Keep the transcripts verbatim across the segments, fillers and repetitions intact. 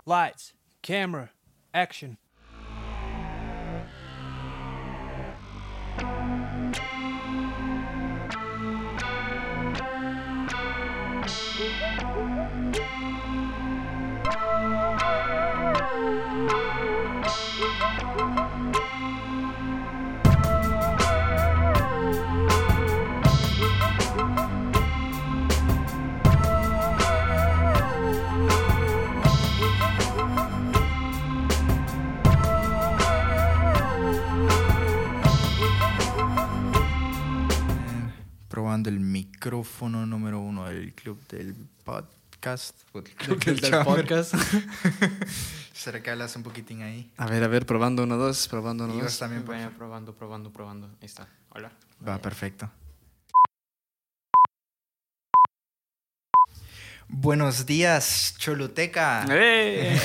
Lights, camera, action. Probando el micrófono número uno del club del podcast. Club del, del podcast. ¿Será que hablas un poquitín ahí? A ver, a ver, probando uno, dos, probando uno, Y vos dos. también, por Vaya, favor. probando, probando, probando. Ahí está. Hola. Va, Vaya. perfecto. Buenos días, Choluteca. ¡Ey!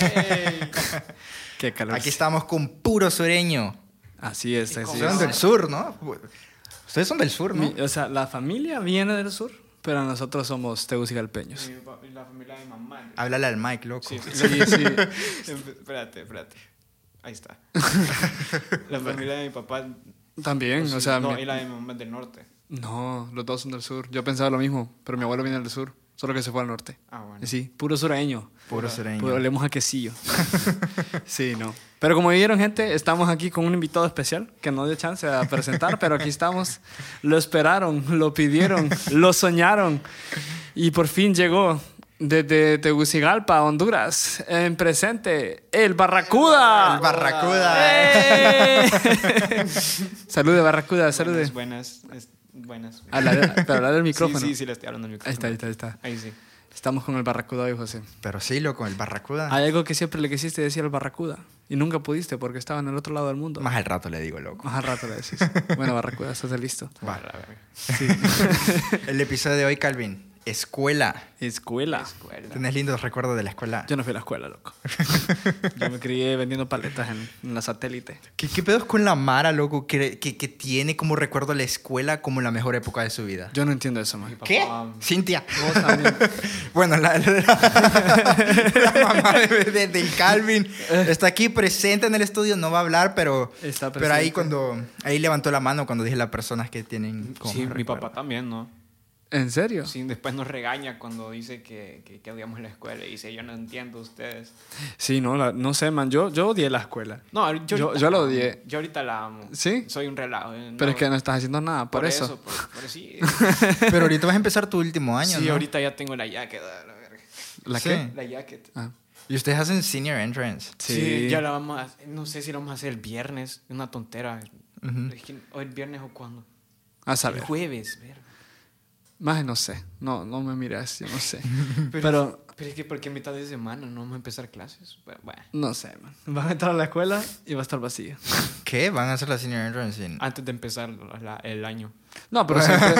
¡Qué calor! Aquí estamos con puro sureño. Así es, así Ustedes es. son del sur, ¿no? Ustedes son del sur, ¿no? Mi- o sea, la familia viene del sur, pero nosotros somos tegucigalpeños. Mi pa- la familia de mi mamá. Háblale al mic, loco. Sí, Sí, sí. espérate, espérate. Ahí está. La familia de mi papá. También, pues, o sea... no, mi- y la de mi mamá es del norte. No, los dos son del sur. Yo pensaba lo mismo, pero mi abuelo viene del sur, solo que se fue al norte. Ah, bueno. Y sí, puro sureño. Puro sureño. Puro olemos a quesillo. Sí, no. Pero como vieron, gente, estamos aquí con un invitado especial que no dio chance a presentar, pero aquí estamos. Lo esperaron, lo pidieron, lo soñaron y por fin llegó desde Tegucigalpa, Honduras, en presente, el Barracuda. El Barracuda. ¡Eh! Salude, Barracuda, salude. Buenas, buenas. es- buenas. Habla- pero hablar del micrófono. Sí, sí, sí, le estoy hablando al micrófono. Ahí está, ahí está, ahí está. Ahí sí. Estamos con el Barracuda hoy, José. Pero sí, loco, el Barracuda. Hay algo que siempre le quisiste decir al Barracuda y nunca pudiste porque estaba en el otro lado del mundo. Más al rato le digo, loco. Más al rato le decís. Bueno, Barracuda, estás listo. Va. A la verga. Sí. El episodio de hoy, Calvin. Escuela. Escuela. Escuela. ¿Tenés lindos recuerdos de la escuela? Yo no fui a la escuela, loco. Yo me crié vendiendo paletas en, en la satélite. ¿Qué, qué pedos con la Mara, loco? Que, que, que tiene como recuerdo la escuela como la mejor época de su vida. Yo no entiendo eso, man. Papá, ¿Qué? Cintia. Vos también. Bueno, la, la, la mamá de, de- del Calvin está aquí presente en el estudio. No va a hablar, pero, Está pero ahí presente. cuando ahí levantó la mano cuando dije las personas que tienen como Sí, mi recuerdo. papá también, ¿no? ¿En serio? Sí, después nos regaña cuando dice que, que, que odiamos la escuela y dice, yo no entiendo ustedes. Sí, no, la- no sé, man. Yo, yo odié la escuela. No, yo, Yo- ahorita yo la amo. odié. Yo ahorita la amo. ¿Sí? Soy un relajo. eh, Pero no, es que no estás haciendo nada por, eso. Por, por sí. Pero ahorita vas a empezar tu último año, sí, ¿no? ahorita ya tengo la jacket. a la verga. ¿La Sí. qué? La jacket. Ah. Y ustedes hacen senior entrance. Sí. Sí. ya la vamos a hacer. No sé si lo vamos a hacer el viernes. Es una tontera. Ujú. Es que- ¿O el viernes o cuándo? A El saber. jueves, verga. Más no sé. No, no me mires, yo no sé. Pero, Pero pero es que porque mitad de semana no vamos a empezar clases. Bueno, bueno. no sé, man. Vas a entrar a la escuela y va a estar vacía. ¿Qué? ¿Van a hacer la senior entrance? en- Antes de empezar la- el año. No, pero siempre...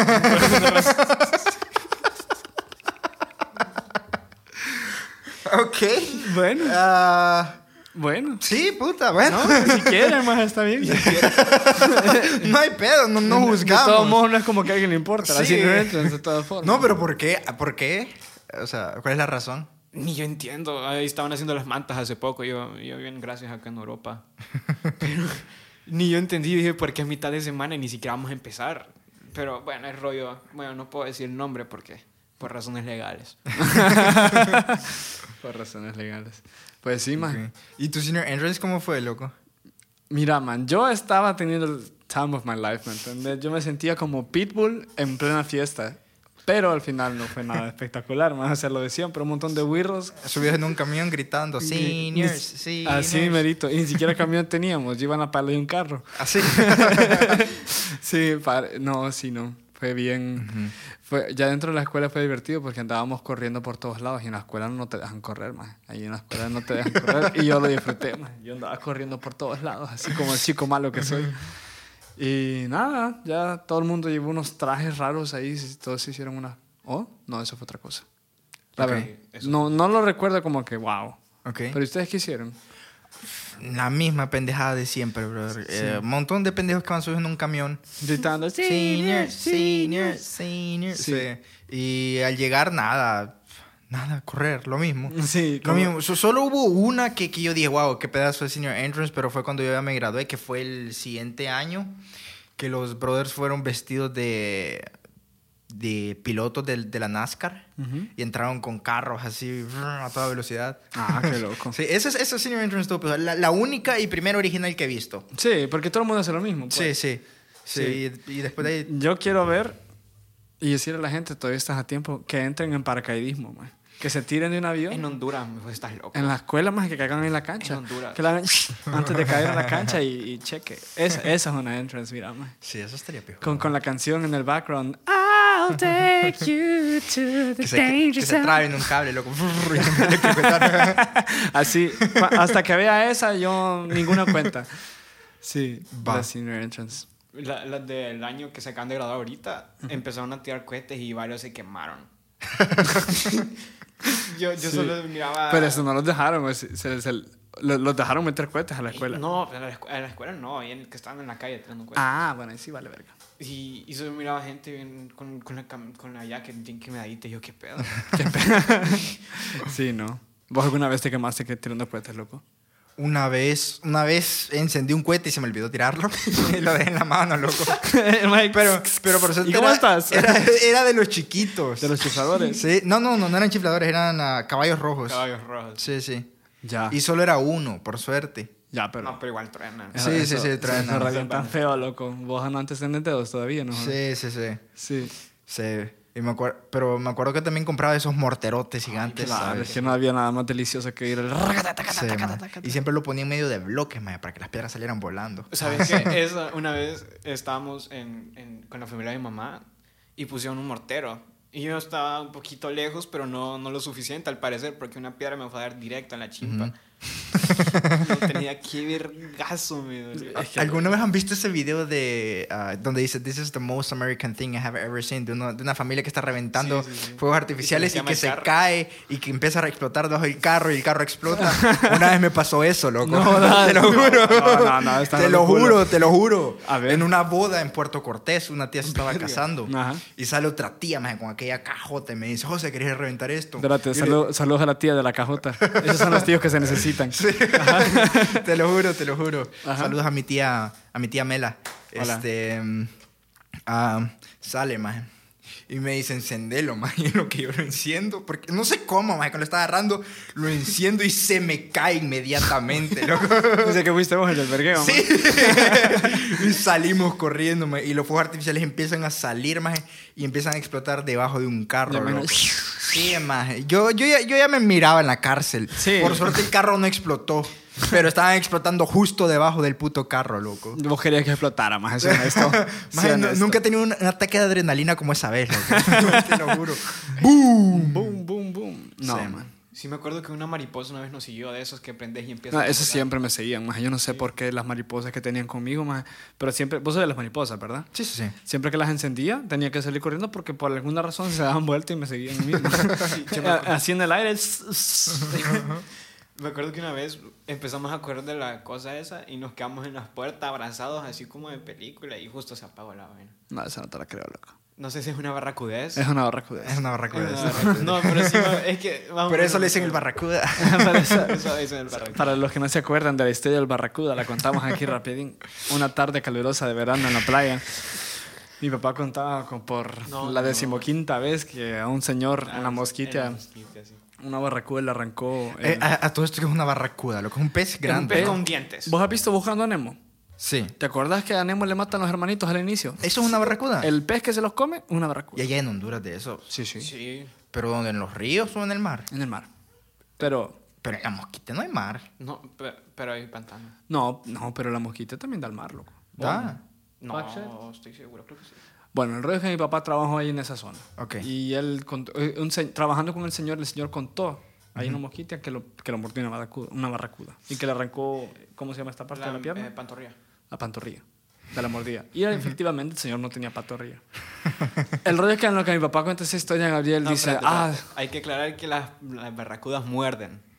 Ok. Bueno, Ah, bueno. sí, puta, bueno. No, si quieren, más está bien. No hay pedo, no, no De juzgamos. todos modos, no es como que a alguien le importa. Sí. Así no entran, de todas formas. No, pero ¿por qué? ¿Por qué? O sea, ¿cuál es la razón? Ni yo entiendo. Ahí estaban haciendo las mantas hace poco. Yo, yo bien, gracias acá en Europa. Pero ni yo entendí. Dije, ¿por qué a mitad de semana y ni siquiera vamos a empezar? Pero bueno, es rollo. Bueno, no puedo decir el nombre porque por razones legales. Por razones legales. Pues sí, man. Ok. ¿Y tu senior entrance cómo fue, loco? Mira, man, yo estaba teniendo el time of my life, ¿me entiendes? Yo me sentía como Pitbull en plena fiesta. Pero al final no fue nada espectacular, más hacer lo de siempre, un montón de wirros. Subidos en un camión gritando, seniors, seniors. Así merito. Y ni siquiera camión teníamos, iban a pala de un carro. Así. Sí, pare- no, sí, no. Fue bien. Fue, ya dentro de la escuela fue divertido porque andábamos corriendo por todos lados y en la escuela no te dejan correr, más. Ahí en la escuela no te dejan correr y yo lo disfruté, más. Yo andaba corriendo por todos lados, así como el chico malo que soy. Y nada, ya todo el mundo llevó unos trajes raros ahí, todos se hicieron una... ¿Oh? No, eso fue otra cosa. La Ok, verdad, eso no, no lo recuerdo como que, wow. Ok. Pero ¿ustedes qué hicieron? La misma pendejada de siempre, brother. Eh, un montón de pendejos que van subiendo en un camión. Gritando, Senior, senior, senior. Sí. Sí. Y al llegar, nada. Nada, correr, lo mismo. Sí, Lo como- mismo. So- solo hubo una que, que yo dije, wow, qué pedazo de senior entrance, pero fue cuando yo ya me gradué, que fue el siguiente año, que los brothers fueron vestidos de, de pilotos de, de la NASCAR Ujú. y entraron con carros así a toda velocidad. Ah, qué loco. Sí, ese es ese senior entrance estuvo pesado. La, la única y primera original que he visto. Sí, porque todo el mundo hace lo mismo. pues. Sí, sí. Sí, Y, y después de ahí... Yo quiero ver y decirle a la gente, todavía estás a tiempo, que entren en paracaidismo, man. Que se tiren de un avión. En Honduras, me estás loco. En la escuela, más que caigan en la cancha. En Honduras. Que la hagan antes de caer en la cancha y, y cheque. Esa, esa es una entrance, mira, man. Sí, eso estaría peor. Con, con la canción en el background. I'll take you to the Que se, que, danger que se zone. traben un cable, loco. Y electrocutar. Así, pa- hasta que vea esa, yo ninguna cuenta. Sí, Va. la senior entrance. La- Las del año que se acaban de graduar ahorita, empezaron a tirar cohetes y varios se quemaron. yo yo Sí. solo miraba... Pero eso no los dejaron, güey, se- se- se- lo- los dejaron meter cohetes a la escuela. No, en la, escu- en la escuela no, y en que estaban en la calle tirando cohetes. Ah, bueno, ahí sí vale verga. Y, y solo miraba gente bien con, con la, cam- con la jacket bien quemadita y yo, ¿qué pedo? Sí, no. ¿Vos alguna vez te quemaste que tirando cohetes, loco? Una vez, una vez encendí un cohete y se me olvidó tirarlo. Y lo dejé en la mano, loco. Pero, pero por suerte ¿Y cómo era, estás? Era, era de los chiquitos. De los chifladores. Sí. No, no, no, no eran chifladores, eran ah, caballos rojos. Caballos rojos. Sí, sí. Ya. Y solo era uno, por suerte. Ya, pero... No, pero igual truenan. Sí, sí, sí, traen Eso nada. radian tan feo, loco. Vos no antes tenés dedos todavía, ¿no? Sí, sí, sí. Sí. Sí. Y me acuer- pero me acuerdo que también compraba esos morterotes gigantes, Claro, ¿sabes? es que no había nada más delicioso que ir al... Sí, man. Y siempre lo ponía en medio de bloques, man, para que las piedras salieran volando. ¿Sabes qué? Esa, una vez estábamos en, en- con la familia de mi mamá y pusieron un mortero. Y yo estaba un poquito lejos, pero no, no lo suficiente al parecer, porque una piedra me fue a dar directo en la chimpa. No tenía que vergazo, me dolió. ¿Alguna vez han visto ese video de ah, donde dice This is the most American thing I have ever seen? De, uno- de una familia que está reventando Sí, sí, sí. fuegos artificiales Y se y, le que quema se el carro. cae y que empieza a explotar debajo del carro y el carro explota. Una vez me pasó eso, loco. No, no, te lo no, juro. no, no, no, está te lo ridículo. juro, te lo juro. A ver. En una boda en Puerto Cortés, una tía se estaba casando. Ajá. Y sale otra tía, maje, con aquella cajota y me dice, José, ¿querés reventar esto? Espérate, Y yo le- salu- saludos a la tía de la cajota. Esos son los tíos que se necesitan. Te lo juro, te lo juro. Ajá. Saludos a mi tía, a mi tía Mela. Hola. Este, mm, ah, sale, maje. Y me dice, encendelo, maje. Y en lo que yo lo enciendo, porque no sé cómo, maje, cuando lo estaba agarrando, lo enciendo y se me cae inmediatamente, loco. Dice que fuiste vos el del vergueo, Sí. Y salimos corriendo, maje, y los fuegos artificiales empiezan a salir, maje, y empiezan a explotar debajo de un carro, Ya me- loco. Sí, maje. Yo, yo, ya, yo ya me miraba en la cárcel. Sí. Por suerte el carro no explotó. Pero estaban explotando justo debajo del puto carro, loco. Vos querías que explotara más, eso honesto. Maje, Sí, nu- honesto. nunca he tenido un, un ataque de adrenalina como esa vez, loco. Te lo juro. ¡Boom! Boom, boom, boom. No, Sí, man. Sí me acuerdo que una mariposa una vez nos siguió de esos que prendes y empiezas No, a eso volar. siempre me seguían, más. Yo no sé por qué las mariposas que tenían conmigo, más. Pero siempre, vos sabés las mariposas, ¿verdad? Sí, sí, sí. Siempre que las encendía, tenía que salir corriendo porque por alguna razón se daban vuelta y me seguían a mí mismo. yo me acuerdo. Así en el aire. Me acuerdo que una vez empezamos a correr de la cosa esa y nos quedamos en las puertas abrazados así como de película y justo se apagó la vaina. No, esa no te la creo, loco. No sé si es una barracudez. Es una barracuda. Es una barracuda. Es sí. una barracuda. No, pero sí, es que... vamos Por a eso ver, le dicen el vamos barracuda. Para, esa- a ver. Eso dicen el barracuda. para los que no se acuerdan de la historia del Barracuda, la contamos aquí rapidín. Una tarde calurosa de verano en la playa. Mi papá contaba con por No, la no. decimoquinta vez que a un señor, Ah, una sí, mosquita, era mosquita, sí. una barracuda le arrancó. Eh, el- a, a todo esto que es una barracuda, loco. Es un pez Un grande. pez ¿no? con dientes. ¿Vos has visto Buscando a Nemo? Sí. ¿Te acordás que a Nemo le matan los hermanitos al inicio? ¿Eso es una barracuda? El pez que se los come, una Y barracuda. allá en Honduras de eso. Sí, sí, Sí. ¿Pero dónde? ¿En los ríos o en el mar? en el mar. Pero, Pero en la mosquita no hay mar. No, pe- pero hay pantano. no, no, pero la mosquita también da al mar, loco. Da. No, Backshot. estoy seguro, creo que sí. Bueno, el rollo es que mi papá trabajó ahí en esa zona. Ok. Y él, contó- eh, un se- trabajando con el señor, el señor contó ahí una mosquita que lo, que lo mordió una barracuda, una barracuda. Y que le arrancó, ¿cómo se llama esta parte de la pierna? eh, pantorrilla. La pantorrilla. De la mordida. Y efectivamente el señor no tenía pantorrilla. El rollo es que en lo que mi papá cuenta esa historia, Gabriel No, dice, espérate, ah, espérate. Hay que aclarar que las, las barracudas muerden.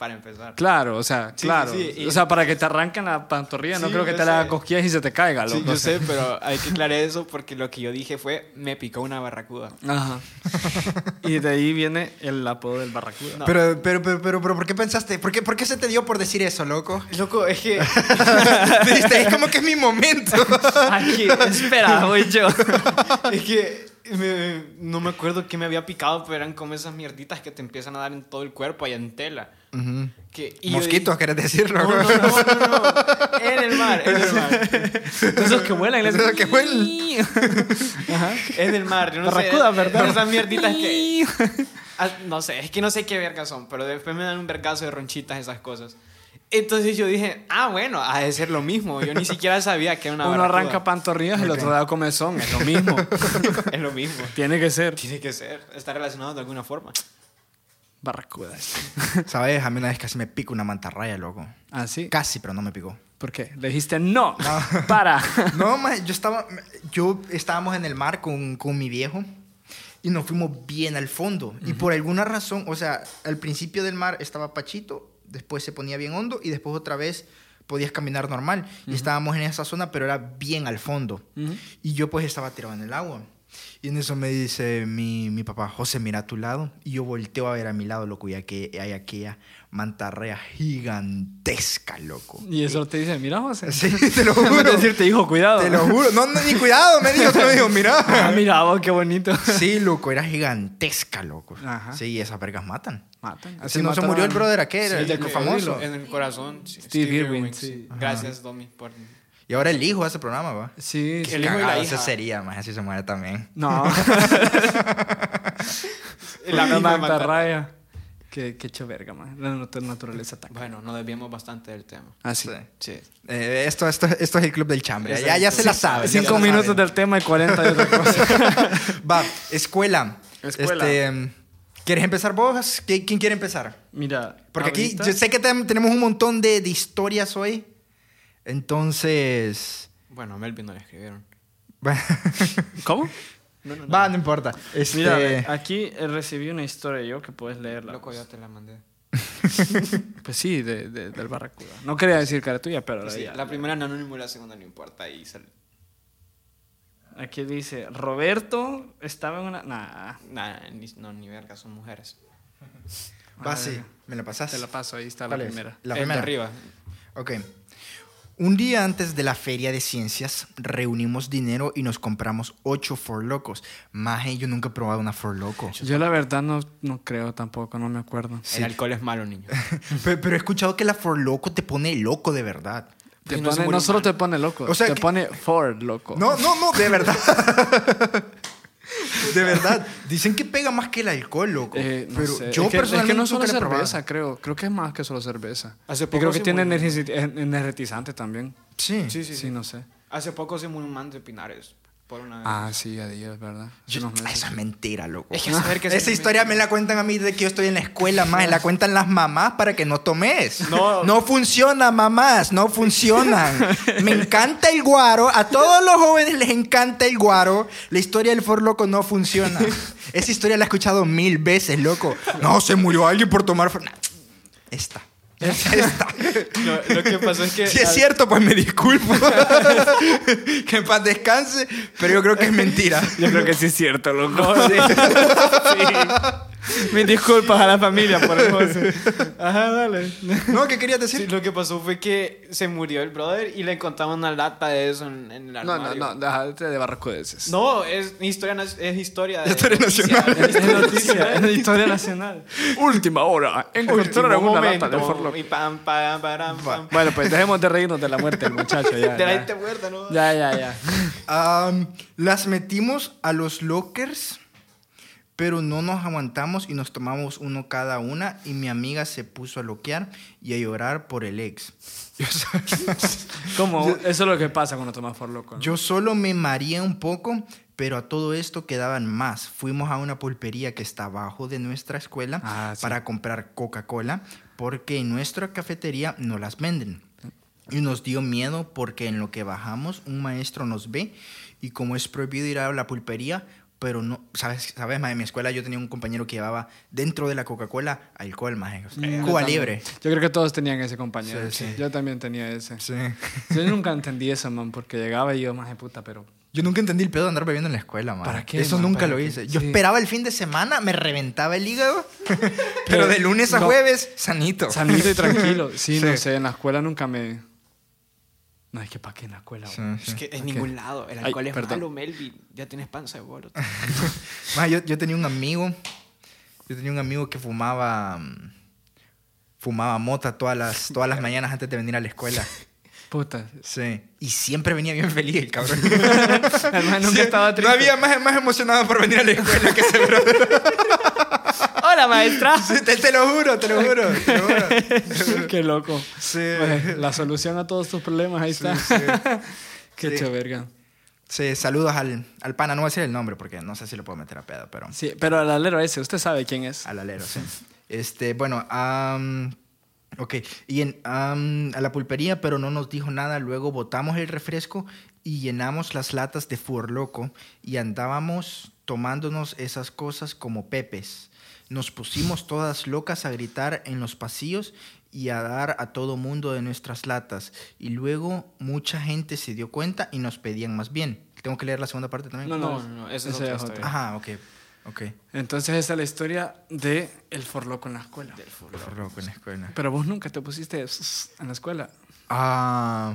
para empezar. Claro, o sea, Sí, claro. sí, sí, y- O sea, para que te arranquen la pantorrilla, no Sí, creo que yo te la haga sé. cosquillas y se te caiga, loco. Sí, yo sé, pero hay que aclarar eso porque lo que yo dije fue, me picó una barracuda. Ajá. Y de ahí viene el apodo del barracuda. No. Pero, pero, pero, pero, pero, ¿por qué pensaste? ¿Por qué, ¿Por qué se te dio por decir eso, loco? Loco, es que... Dijiste, es como que es mi momento. Aquí, espera, voy yo. es que me- no me acuerdo qué me había picado, pero eran como esas mierditas que te empiezan a dar en todo el cuerpo y en tela. Ujú. Que, y yo Mosquitos, dije- ¿querés decirlo? No, no, no, no, no. En el mar, en el mar. Esos que vuelan. les- Esos que vuelan. Ajá. En el mar, yo no Barracuda, sé. ¿verdad? Esas mierditas que... Ah, no sé, es que no sé qué vergas son, pero después me dan un vergazo de ronchitas esas cosas. Entonces yo dije, ah, bueno, ha de ser lo mismo. Yo ni siquiera sabía que era una Uno barracuda. arranca pantorrillas y el Ok. otro da comezón. Es lo mismo. Es lo mismo. Tiene que ser. Tiene que ser. Está relacionado de alguna forma. Barracuda. ¿Sabes? A mí una vez casi me pica una mantarraya, loco. ¿Ah, sí? Casi, pero no me picó. ¿Por qué? Le dijiste no. Para. No, ma, yo estaba... Yo estábamos en el mar con, con mi viejo y nos fuimos bien al fondo. Y por alguna razón, o sea, al principio del mar estaba pachito, después se ponía bien hondo y después otra vez podías caminar normal. Y estábamos en esa zona, pero era bien al fondo. Ujú. Y yo pues estaba tirado en el agua. Y en eso me dice mi, mi papá, José, mira a tu lado. Y yo volteo a ver a mi lado, loco, y aquí hay aquella mantarraya gigantesca, loco. Y eso te dice, mira, José. Sí, te lo En vez juro. de decirte, hijo, cuidado. Te lo juro. No, no, ni cuidado, me dijo. Te lo digo, Ah, mira. mira, vos, qué bonito. Sí, loco, era gigantesca, loco. Ajá. Sí, esas vergas matan. Matan. Así no se murió el brother aquel, Sí, el, ya el que- famoso. En el corazón. Steve Irwin, sí. Gracias, Domi, por... Y ahora el hijo hace programa, va. Sí, sí. El hijo y la Cagado, hija. ese sería, más así se muere también. No. La Una misma manta mantarraya. raya. Qué, qué hecho verga, man. La nat- naturaleza tan. Bueno, nos desviamos bastante del tema. Ah, sí. Sí. Sí. Eh, esto, esto, esto es el club del chambre. Ya, Exacto. ya se la Sí, sabe. ya Cinco se la minutos sabe. del tema y cuarenta de otra cosa. Va, escuela. Escuela. Este, ¿quieres empezar vos? ¿Qui- ¿Quién quiere empezar? Mira. Porque aquí ahorita- yo sé que tem- tenemos un montón de, de historias hoy. Entonces... Bueno, a Melvin no le escribieron. va, ¿Cómo? No, no, va, no importa. Este, Mira, ve, aquí eh, recibí una historia yo que puedes leerla. Loco, ya te la mandé. Pues sí, de, de- del Barracuda. No quería decir que era tuya, pero Sí, ya- la primera en anónimo y la segunda no importa. Y sal- Aquí dice, Roberto estaba en una... Nah, Nah, ni, no, ni verga, son mujeres. va, a sí. ver. ¿Me la pasas? te la paso, ahí está la ¿Cuál es? primera. La El de primera. arriba. Ok. Un día antes de la feria de ciencias, reunimos dinero y nos compramos ocho For Locos. Maje, yo nunca he probado una For Loco. Yo la verdad no, no creo tampoco, no me acuerdo. El alcohol es malo, niño. Pero, pero he escuchado que la For Loco te pone loco de verdad. Te no se pone- murió no solo mal. te pone loco, O sea te que- pone Ford loco. No, no, no, de verdad. De verdad. Dicen que pega más que el alcohol, loco. Eh, no pero sé. yo es que, personalmente es que no solo nunca la he probado. cerveza, creo. Creo que es más que solo cerveza. Hace y poco creo que se tiene murió. energeti- en- energizante también. Sí. Sí, sí, Sí, sí. no sé. Hace poco se murió un man de Pinares. Por una... Ah, sí, adiós, ¿verdad? Hace Yo- unos meses. eso es mentira, loco. Es que saber que Esa se- historia me la cuentan a mí de que yo estoy en la escuela, más. La cuentan las mamás para que no tomes. No. No funciona, mamás. No funcionan. Me encanta el guaro. A todos los jóvenes les encanta el guaro. La historia del For Loco no funciona. Esa historia la he escuchado mil veces, loco. No, se murió alguien por tomar For... Nah, Esta. Esta. Lo, lo que pasó es que... Si es al- cierto, pues me disculpo. Que en paz descanse. Pero yo creo que es mentira. Yo creo que sí es cierto, loco. Sí. Sí. Mis disculpas a la familia por el José. Ajá, dale. ¿No? ¿Qué querías decir? Sí, lo que pasó fue que se murió el brother y le encontraban una lata de eso en, en el No, armario. no, no, déjate de barracudeces. No, es historia, na- es historia de Historia noticia. nacional. Es noticia, es historia nacional. Última hora. Encontraron Último una momento, lata de For Loco. y pam, pam, param, pam. Bueno, pues dejemos de reírnos de la muerte del muchacho. Ya, De la ya. gente muerta, ¿no? ya, ya, ya. Am, las metimos a los lockers, pero no nos aguantamos y nos tomamos uno cada una y mi amiga se puso a loquear y a llorar por el ex. Yo, so- ¿Cómo? Eso es lo que pasa cuando tomas For Loco, ¿no? yo solo me mareé un poco, pero a todo esto quedaban más. Fuimos a una pulpería que está abajo de nuestra escuela Ah, sí. para comprar Coca-Cola porque en nuestra cafetería no las venden. Y nos dio miedo porque en lo que bajamos un maestro nos ve y como es prohibido ir a la pulpería, pero no, ¿sabes? ¿Sabes, maje? En mi escuela yo tenía un compañero que llevaba dentro de la Coca-Cola alcohol, maje. O sea, Mm, Cuba yo libre. también. Yo creo que todos tenían ese compañero. Sí, sí. Yo también tenía ese. Sí. Yo nunca entendí eso, man, porque llegaba y yo, más de puta, pero... Yo nunca entendí el pedo de andar bebiendo en la escuela, man. ¿Para qué, Eso man? nunca ¿Para lo qué? hice. Yo Sí. esperaba el fin de semana, me reventaba el hígado. pero Pero de lunes a no. jueves, sanito. Sanito y tranquilo. Sí, Sí. no sé, en la escuela nunca me... No, es que para qué en la escuela, Sí, güey. sí. Es que en Ok. ningún lado. El Ay, alcohol es perdón. malo, Melvin. Ya tienes panza de bolo. Maje, yo, yo tenía un amigo, yo tenía un amigo que fumaba, mm, fumaba mota todas las, todas las mañanas antes de venir a la escuela. Puta. Sí. Y siempre venía bien feliz el cabrón. Además, nunca Sí, estaba triste. No había más, más emocionado por venir a la escuela que ese brother. ¡Hola, maestra! Sí, te, te lo juro, te lo juro. Te lo juro. Qué loco. Sí. Pues, la solución a todos tus problemas, ahí Sí, está. sí. Qué Sí. chéverga. Sí, saludos al, al pana. No voy a decir el nombre porque no sé si lo puedo meter a pedo, pero Sí, pero al alero ese, usted sabe quién es. al alero, sí. Este, bueno, am, ok. Y en, am, a la pulpería, pero no nos dijo nada. Luego botamos el refresco y llenamos las latas de Furloco y andábamos tomándonos esas cosas como pepes. Nos pusimos todas locas a gritar en los pasillos y a dar a todo mundo de nuestras latas. Y luego mucha gente se dio cuenta y nos pedían más bien. ¿Tengo que leer la segunda parte también? No, No, no, no. Esa es Ese otra es historia. Ajá, ok. Ok. Entonces esa es la historia de el forloco en la escuela. Del furlo. Furloco en la escuela. Pero vos nunca te pusiste en la escuela. Ah...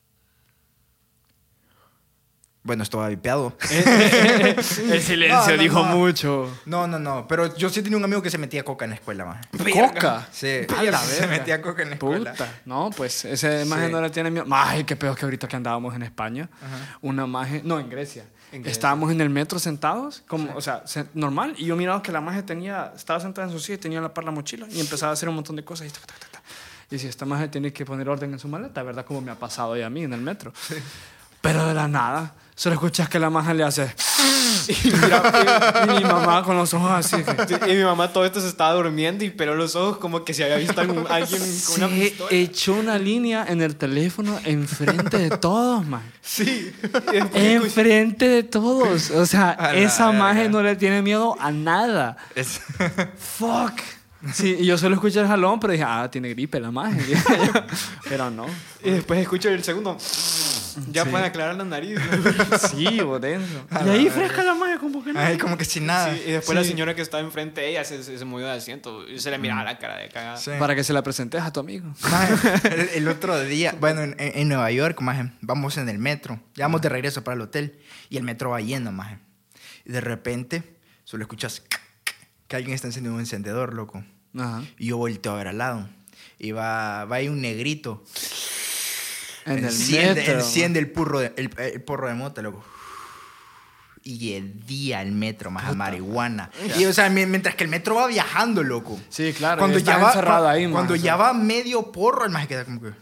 Bueno, estaba vipeado. El silencio No, no, dijo no. mucho. No, no, no. Pero yo sí tenía un amigo que se metía coca en la escuela, más. ¿Coca? Sí. A la se verga. metía coca en la escuela. Puta. No, pues ese maje Sí. no le tiene miedo. Maje, qué peor que ahorita que andábamos en España. Ajá. Una maje, no, en Grecia. En Grecia. Estábamos en el metro sentados, como, o sea, se- normal. Y yo miraba que la maje tenía, estaba sentada en su silla y tenía a la par la mochila y empezaba a hacer un montón de cosas. Y, tac, tac, tac, tac. Y si esta maje tiene que poner orden en su maleta, ¿verdad? Como me ha pasado ya a mí en el metro. Pero de la nada, solo escuchas que la maja le hace. Y, mira, y mi mamá con los ojos así. que- Y mi mamá todo esto se estaba durmiendo y peló los ojos como que si había visto a algún- alguien con una Se pistola. echó una línea en el teléfono enfrente de todos, man. Sí. Enfrente de todos. O sea, A la esa verga. maje no le tiene miedo a nada. Es- Fuck. Sí, y yo solo escuché el jalón, pero dije, ah, tiene gripe la maje. Pero no. Y después escucho el segundo. Ya Sí. pueden aclarar la nariz. Sí, o denso. A Y la ahí verga. fresca la maje, como que no. Ay, como que sin nada. Sí, y después la Sí. señora que estaba enfrente de ella se, se, se movió de asiento y se le miraba la cara de cagada. Sí. Para que se la presentes a tu amigo. Maje, el, el otro día, bueno, en, en Nueva York, maje, vamos en el metro. Ya vamos de regreso para el hotel y el metro va yendo, maje. Y de repente, solo escuchas que alguien está encendiendo un encendedor, loco. Ajá. Y yo volteo a ver al lado. Y va, va ahí un negrito. En el enciende, metro. enciende el, purro de- el, el porro de mota, loco. Y el día el metro, más a marihuana. Y, o sea, mi- mientras que el metro va viajando, loco. Sí, claro. Cuando estás ya va, encerrado cua- ahí, man, cuando o sea. ya va medio porro, el más queda como que.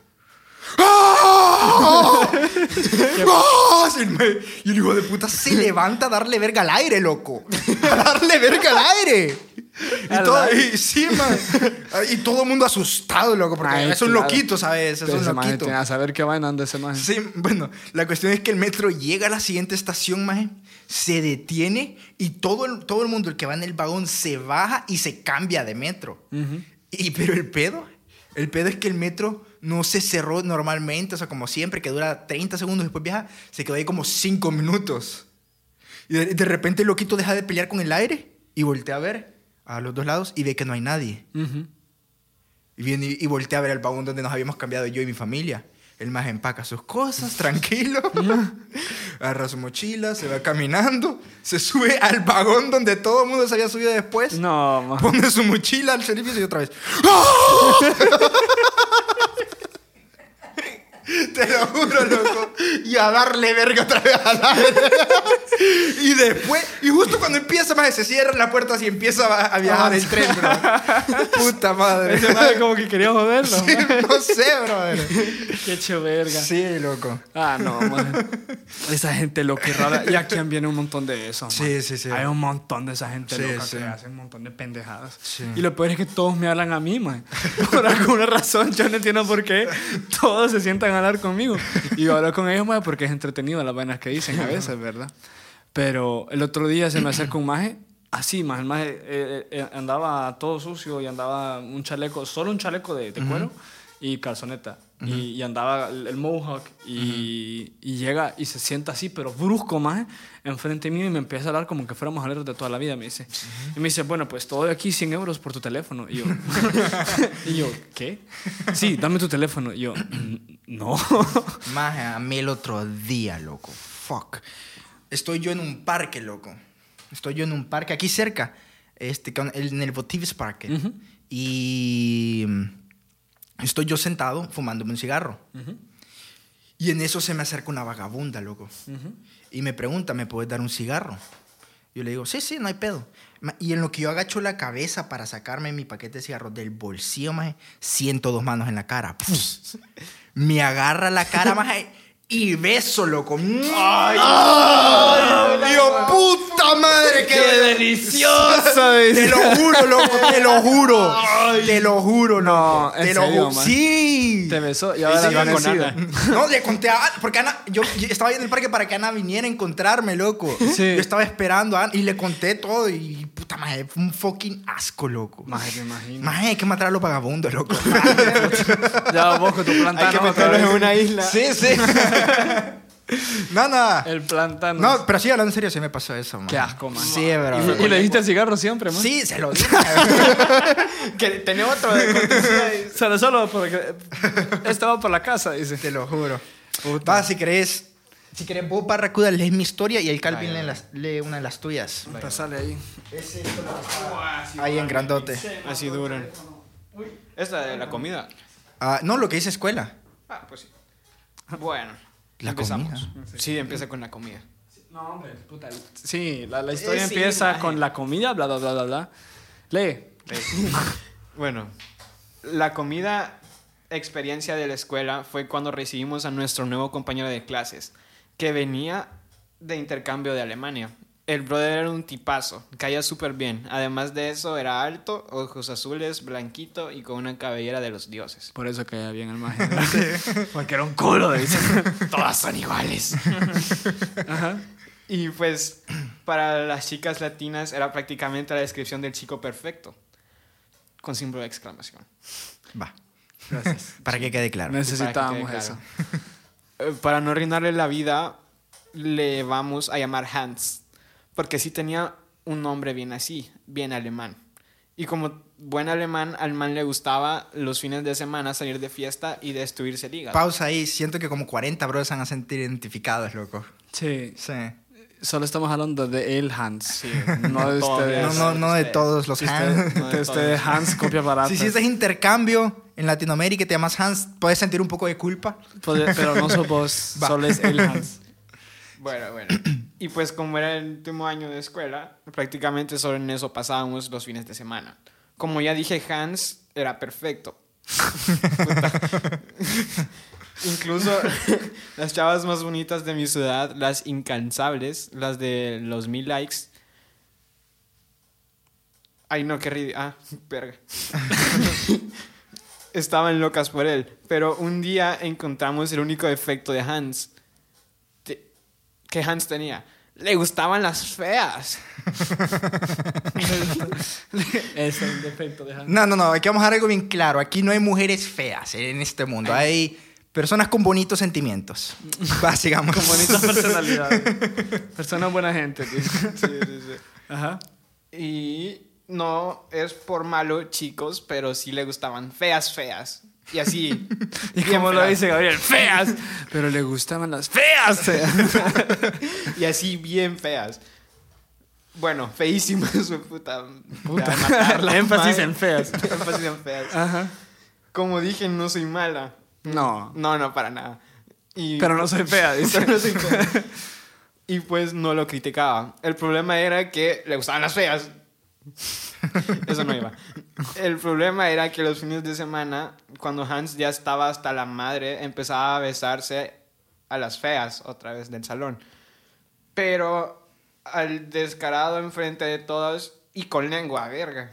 ¡Ah! ¡Ah! Sí, el ma- Y el hijo de puta se levanta a darle verga al aire, loco. A darle verga al aire. Y, Al todo, aire. y, sí, man. Y todo el mundo asustado, loco, porque Ay, es un claro. loquito, ¿sabes? Es Pero un ese maje loquito. tiene a saber qué vaina anda ese maje. Sí, bueno, la cuestión es que el metro llega a la siguiente estación, maje, se detiene y todo el, todo el mundo, el que va en el vagón, se baja y se cambia de metro. Ujú. Y, pero el pedo, el pedo es que el metro no se cerró normalmente, o sea, como siempre, que dura treinta segundos, después viaja, se quedó ahí como cinco minutos. Y de, de repente el loquito deja de pelear con el aire y voltea a ver a los dos lados y ve que no hay nadie. Ujú. Y viene y, y voltea a ver el vagón donde nos habíamos cambiado yo y mi familia. El más empaca sus cosas, tranquilo. Agarra su mochila, se va caminando, se sube al vagón donde todo el mundo se había subido después. No, maje. Pone su mochila al servicio y otra vez. Te lo juro, loco. Y a darle verga otra vez al aire. Y después, y justo cuando empieza, más se cierran las puertas y empieza a, a viajar el tren, bro. Puta madre. Ese maje como que quería joderlo. Sí, no sé, brother. Qué hecho verga. Sí, loco. Ah, no, maje. Esa gente loca y rara. Y aquí viene un montón de eso. Sí, maje. sí, sí. Hay un montón de esa gente Sí, loca sí. que hace un montón de pendejadas. Sí. Y lo peor es que todos me hablan a mí, man. Por alguna razón, yo no entiendo por qué todos se sientan a hablar conmigo. Y yo hablo con ellos, man, porque es entretenido las vainas que dicen a veces, ¿verdad? Pero el otro día se me acerca un maje, así, maje, el maje eh, eh, andaba todo sucio y andaba un chaleco, solo un chaleco de, de cuero uh-huh. y calzoneta. Uh-huh. y, y andaba el, el mohawk y, uh-huh. y llega y se sienta así, pero brusco, maje, enfrente mío y me empieza a hablar como que fuéramos aleros de toda la vida, me dice. Uh-huh. Y me dice, bueno, pues todo de aquí cien euros por tu teléfono. Y yo, y yo, ¿qué? Sí, dame tu teléfono. Y yo, no. Maje, a mí el otro día, loco. Fuck. Estoy yo en un parque, loco. Estoy yo en un parque aquí cerca, este, en el Votives Park. Uh-huh. Y estoy yo sentado fumándome un cigarro. Uh-huh. Y en eso se me acerca una vagabunda, loco. Uh-huh. Y me pregunta, ¿me puedes dar un cigarro? Yo le digo, sí, sí, no hay pedo. Y en lo que yo agacho la cabeza para sacarme mi paquete de cigarros del bolsillo, maje, siento dos manos en la cara. Puf. Me agarra la cara, maje, y beso, loco. ¡Ay! ¡Ay! ¡Dios, puta madre! ¡Qué, ¡Qué delicioso! Te lo juro, loco, te lo juro. Ay. Te lo juro, no. Te lo juro. Sí. Te besó y ahora sí, iban con Ana. No, le conté a Ana, porque Ana, yo, yo estaba ahí en el parque para que Ana viniera a encontrarme, loco. Sí. Yo estaba esperando a Ana y le conté todo y puta madre, fue un fucking asco, loco. Maje, te imagino. Maje, hay que matar a los vagabundos, loco. Ya vos con tu plantano. Hay que meterlos en una isla. Sí, sí. No, no. El plantano. No, pero sí, hablando en serio, sí me pasó eso, man. Qué asco, man. Sí, bro. ¿Y, y le dijiste el cigarro siempre, man? Sí, se lo dije. Que tenía otro de cortesía. Solo, solo porque estaba por la casa, dice. Te lo juro. Puta. Va, si querés, si querés vos, Barracuda, lees mi historia y el Calvin lee, las, lee una de las tuyas. Sale ahí. Es esto lo que está ahí en grandote. Así duran. ¿Esta de la comida? Uh, no, lo que dice escuela. Ah, pues sí. Bueno. La empezamos. comida. Sí, empieza con la comida. No, hombre, puta. Sí, la, la historia eh, sí, empieza imagen. con la comida, bla, bla, bla, bla, bla. Lee. Lee. Bueno, la comida experiencia de la escuela fue cuando recibimos a nuestro nuevo compañero de clases, que venía de intercambio de Alemania. El brother era un tipazo, caía súper bien. Además de eso, era alto, ojos azules, blanquito y con una cabellera de los dioses. Por eso caía bien el maje. Porque era un culo, dice. Todas son iguales. Ajá. Y pues, para las chicas latinas era prácticamente la descripción del chico perfecto. Con símbolo de exclamación. Va. Gracias. Para que quede claro. Necesitábamos Para que eso. Claro. Eh, Para no arruinarle la vida, le vamos a llamar Hans. Porque sí tenía un nombre bien así, bien alemán. Y como buen alemán, al man le gustaba los fines de semana salir de fiesta y destruirse el hígado. Pausa ahí. Siento que como cuarenta brothers van a sentir identificados, loco. Sí. Sí. Solo estamos hablando de el Hans. Sí. No de ustedes. No, no, no de todos los Si Hans. usted, no de usted Hans, copia barata. Si hiciste intercambio en Latinoamérica y te llamas Hans, puedes sentir un poco de culpa. Pero no sos vos, Va. solo es el Hans. Bueno, bueno. Y pues como era el último año de escuela, prácticamente solo en eso pasábamos los fines de semana. Como ya dije, Hans era perfecto. Incluso las chavas más bonitas de mi ciudad, las incansables, las de los mil likes. Ay, no, qué ridículo. Ah, verga. Estaban locas por él. Pero un día encontramos el único defecto de Hans. Que Hans tenía. Le gustaban las feas. Es el defecto de Hans. No, no, no. Aquí vamos a dejar algo bien claro. Aquí no hay mujeres feas en este mundo. Hay personas con bonitos sentimientos. Básicamente. Con bonitas personalidades. Personas buena gente. Tío. Sí, sí, sí. Ajá. Y no es por malo, chicos, pero sí le gustaban feas, feas. Y así. Y como lo dice Gabriel, feas. Pero le gustaban las feas. Y así bien feas. Bueno, feísimas, su puta. Puta. Matarla, Énfasis madre. en feas. Énfasis en feas. Ajá. Como dije, no soy mala. No. No, no, para nada. Y, Pero no soy fea, dice. Pero no soy fea. Y pues no lo criticaba. El problema era que le gustaban las feas. Eso no iba. El problema era que los fines de semana, cuando Hans ya estaba hasta la madre, empezaba a besarse a las feas otra vez del salón. Pero al descarado enfrente de todos y con lengua, verga.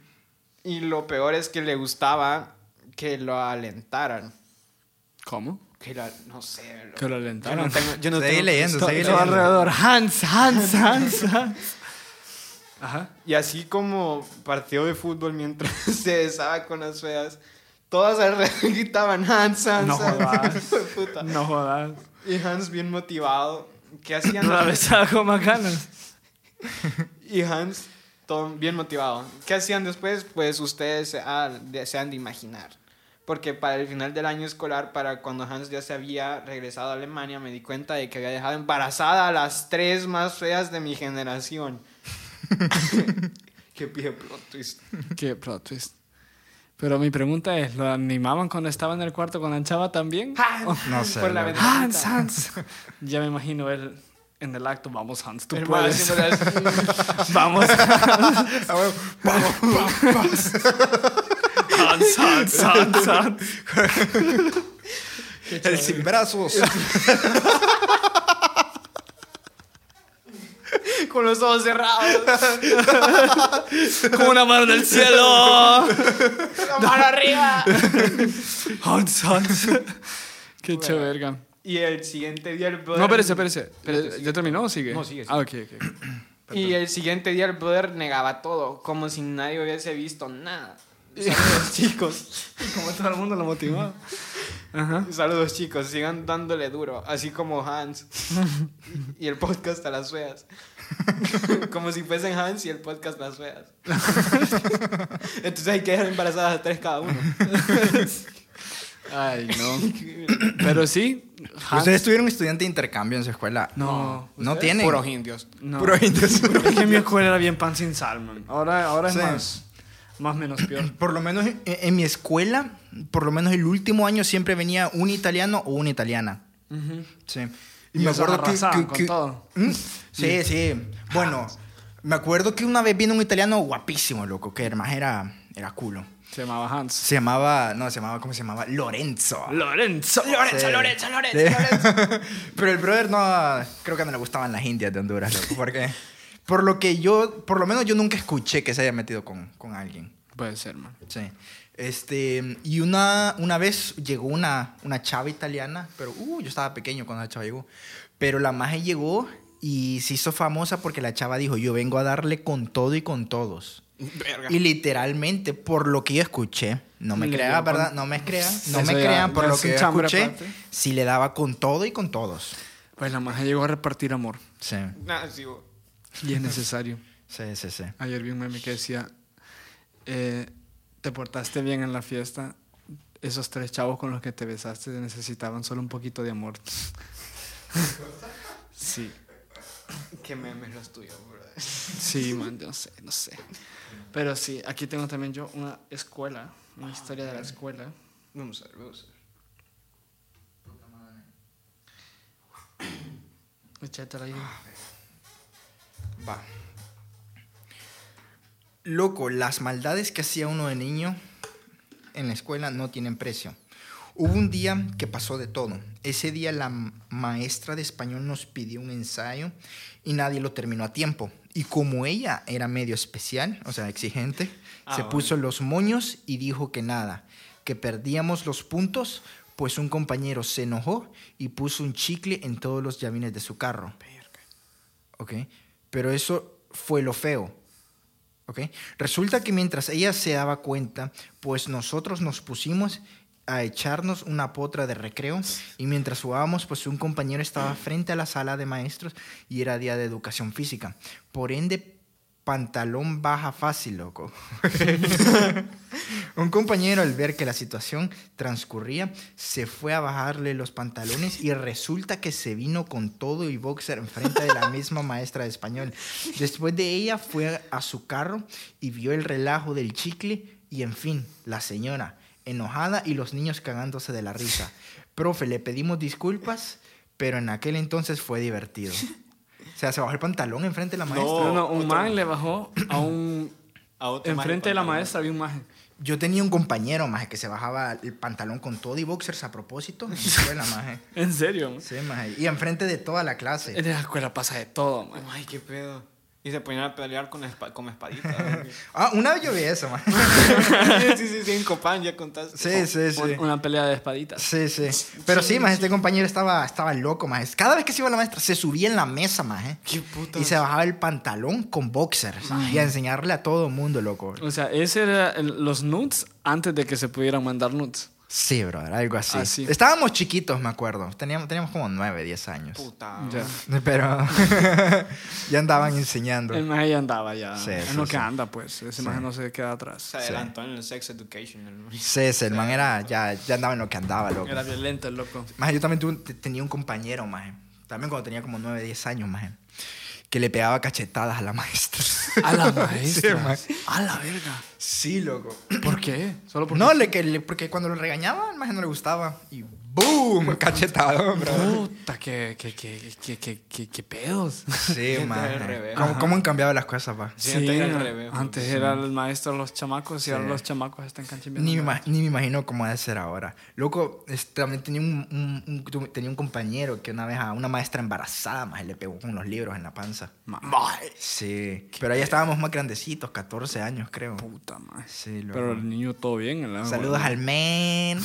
Y lo peor es que le gustaba que lo alentaran. ¿Cómo? Que la, no sé. Lo, Que lo yo alentaron. no tengo, yo no Seguí tengo- leyendo, Todo, seguí todo leyendo. alrededor. Hans, Hans, Hans, Hans. Ajá. Y así como partido de fútbol mientras se besaba con las feas, todas alrededor gritaban Hans, Hans, No Hans. jodas. Hijo de puta. No jodas. Y Hans bien motivado. ¿Qué hacían? La besaba con más ganas. Y Hans todo bien motivado. ¿Qué hacían después? Pues ustedes se, ah, de- se han de imaginar. Porque para el final del año escolar, para cuando Hans ya se había regresado a Alemania, me di cuenta de que había dejado embarazada a las tres más feas de mi generación. Qué pije plot twist. Qué plot twist. Pero mi pregunta es, ¿lo animaban cuando estaba en el cuarto con la chava también? No sé. Por la loco. ventanita. Hans, Hans. Ya me imagino él en el acto. Vamos, Hans, tú Hermano, puedes. haciéndole así. Vamos, Ah, bueno, vamos, vamos. Hans, Hans, Hans, Hans. El sin brazos. Con los ojos cerrados. Con una mano en el cielo. La mano arriba. Hans, Hans. Qué hecho verga. Y el siguiente día el brother... No, espérese, espérese. Espérate, sigue. ¿Ya terminó o sigue? No, sigue, sigue. Ah, ok, ok. Y el siguiente día el brother negaba todo, como si nadie hubiese visto nada. Saludos, chicos. Como todo el mundo lo motivó. Ajá. Saludos, chicos. Sigan dándole duro, así como Hans. Y el podcast a las feas. Como si fuesen Hans y el podcast a las feas. Entonces hay que dejar embarazadas a tres cada uno. Ay, no. Pero sí. Hans- ¿Ustedes tuvieron estudiante de intercambio en su escuela? No. No ¿Ustedes? tienen. Puros indios. No. Puro indios. Es que mi escuela era bien pan sin sal, man. Ahora, ahora es Sí. más, más menos peor. Por lo menos en, en mi escuela, por lo menos el último año siempre venía un italiano o una italiana. Sí. Y esos arrasaban con todo. ¿Mm? Sí, sí. Bueno, me acuerdo que una vez vino un italiano guapísimo, loco, que además era, era culo. Se llamaba Hans. Se llamaba, no, se llamaba, ¿cómo se llamaba? Lorenzo. Lorenzo. Lorenzo, Lorenzo, Lorenzo, Lorenzo, Lorenzo. Pero el brother no, creo que no le gustaban las indias de Honduras, loco, porque por lo que yo, por lo menos yo nunca escuché que se haya metido con, con alguien. Puede ser, man. Sí. Este, y una, una vez llegó una, una chava italiana, pero uh, yo estaba pequeño cuando la chava llegó. Pero la maje llegó y se hizo famosa porque la chava dijo, yo vengo a darle con todo y con todos. Verga. Y literalmente, por lo que yo escuché, no me Le crean, dio ¿verdad? con- No me crean, no Eso me ya- crean, por ya lo es que un yo chambre escuché, aparte. sí le daba con todo y con todos. Pues la magia llegó a repartir amor. Sí, Nah, sí, bo. Y es necesario. sí, sí, sí. Ayer vi un meme que decía, eh, te portaste bien en la fiesta, esos tres chavos con los que te besaste necesitaban solo un poquito de amor. Sí, Qué memes los tuyos, bro. sí, man, yo no sé, no sé. Pero sí, aquí tengo también yo una escuela, una historia de la escuela. Vamos a ver, vamos a ver. Échatela ahí. Va. Loco, las maldades que hacía uno de niño en la escuela no tienen precio. Hubo un día que pasó de todo. Ese día la maestra de español nos pidió un ensayo y nadie lo terminó a tiempo. Y como ella era medio especial, o sea, exigente, Ah, se bueno. puso los moños y dijo que nada, que perdíamos los puntos, pues un compañero se enojó y puso un chicle en todos los llavines de su carro. ¿Ok? Pero eso fue lo feo. ¿Ok? Resulta que mientras ella se daba cuenta, pues nosotros nos pusimos a echarnos una potra de recreo y mientras jugábamos, pues un compañero estaba frente a la sala de maestros y era día de educación física. Por ende, pantalón baja fácil, loco. Un compañero, al ver que la situación transcurría, se fue a bajarle los pantalones y resulta que se vino con todo y boxer enfrente de la misma maestra de español. Después de ella fue a su carro y vio el relajo del chicle y, en fin, la señora enojada y los niños cagándose de la risa. Profe, le pedimos disculpas, pero en aquel entonces fue divertido. O sea, se bajó el pantalón enfrente de la maestra. No, no, un otro- man le bajó a un... A otro Enfrente de la maje maestra había un maje. Yo tenía un compañero, maje, que se bajaba el pantalón con todo y boxers a propósito en la escuela, maje. ¿En serio? Man? Sí, maje. Y enfrente de toda la clase. En la escuela pasa de todo, man. pantalón. Ay, qué pedo. Y se ponían a pelear con, espa con espaditas. Ah, una vez yo vi eso, man. sí, sí, sí, en Copán ya contaste. Sí, sí, sí. Un- Una pelea de espaditas. Sí, sí. Pero sí, Sí, más sí. este compañero estaba, estaba loco, más. Cada vez que se iba la maestra, se subía en la mesa, más, ¿eh? Qué puta. Y se bajaba el pantalón con boxers. Y a enseñarle a todo el mundo, loco. O sea, ese era el- los nudes antes de que se pudieran mandar nudes. Sí, brother, algo así. Así. Estábamos chiquitos, me acuerdo. Teníamos, teníamos como nueve, diez años. Puta. Ya. Pero ya andaban enseñando. El maje ya andaba ya. Sí, es sí, lo sí. que anda, pues. Ese Sí. maje no se queda atrás. Se adelantó en el sex education. El... Sí, sí, el man era, ya, ya andaba en lo que andaba, loco. Era violento el loco. Maje, yo también tuve- te- tenía un compañero, maje. También cuando tenía como nueve, diez años, maje. Que le pegaba cachetadas a la maestra. A la maestra. Sí, maje. A la verga. Sí, loco. ¿Por qué? Solo porque. No, le, que, le- porque cuando lo regañaba, al maje no le gustaba. Y ¡boom! Cachetado, bro. Puta, qué, qué, qué, qué, qué, qué, qué pedos. Sí, Al maje. revés. ¿Cómo, Ajá. ¿Cómo han cambiado las cosas, pa? Sí, antes era al revés, Antes pues, era el maestro de los chamacos y ahora Sí. los chamacos están canchimbeando. Ni me, ima- ni me imagino cómo ha de ser ahora. Loco, este, también tenía un, un- un- tu- tenía un compañero que una vez a una maestra embarazada, más le pegó con los libros en la panza. Ma- Sí. Pero ahí estábamos más grandecitos, catorce años, creo. Puta madre. Sí, loco. Pero el niño todo bien. En la Saludos al men.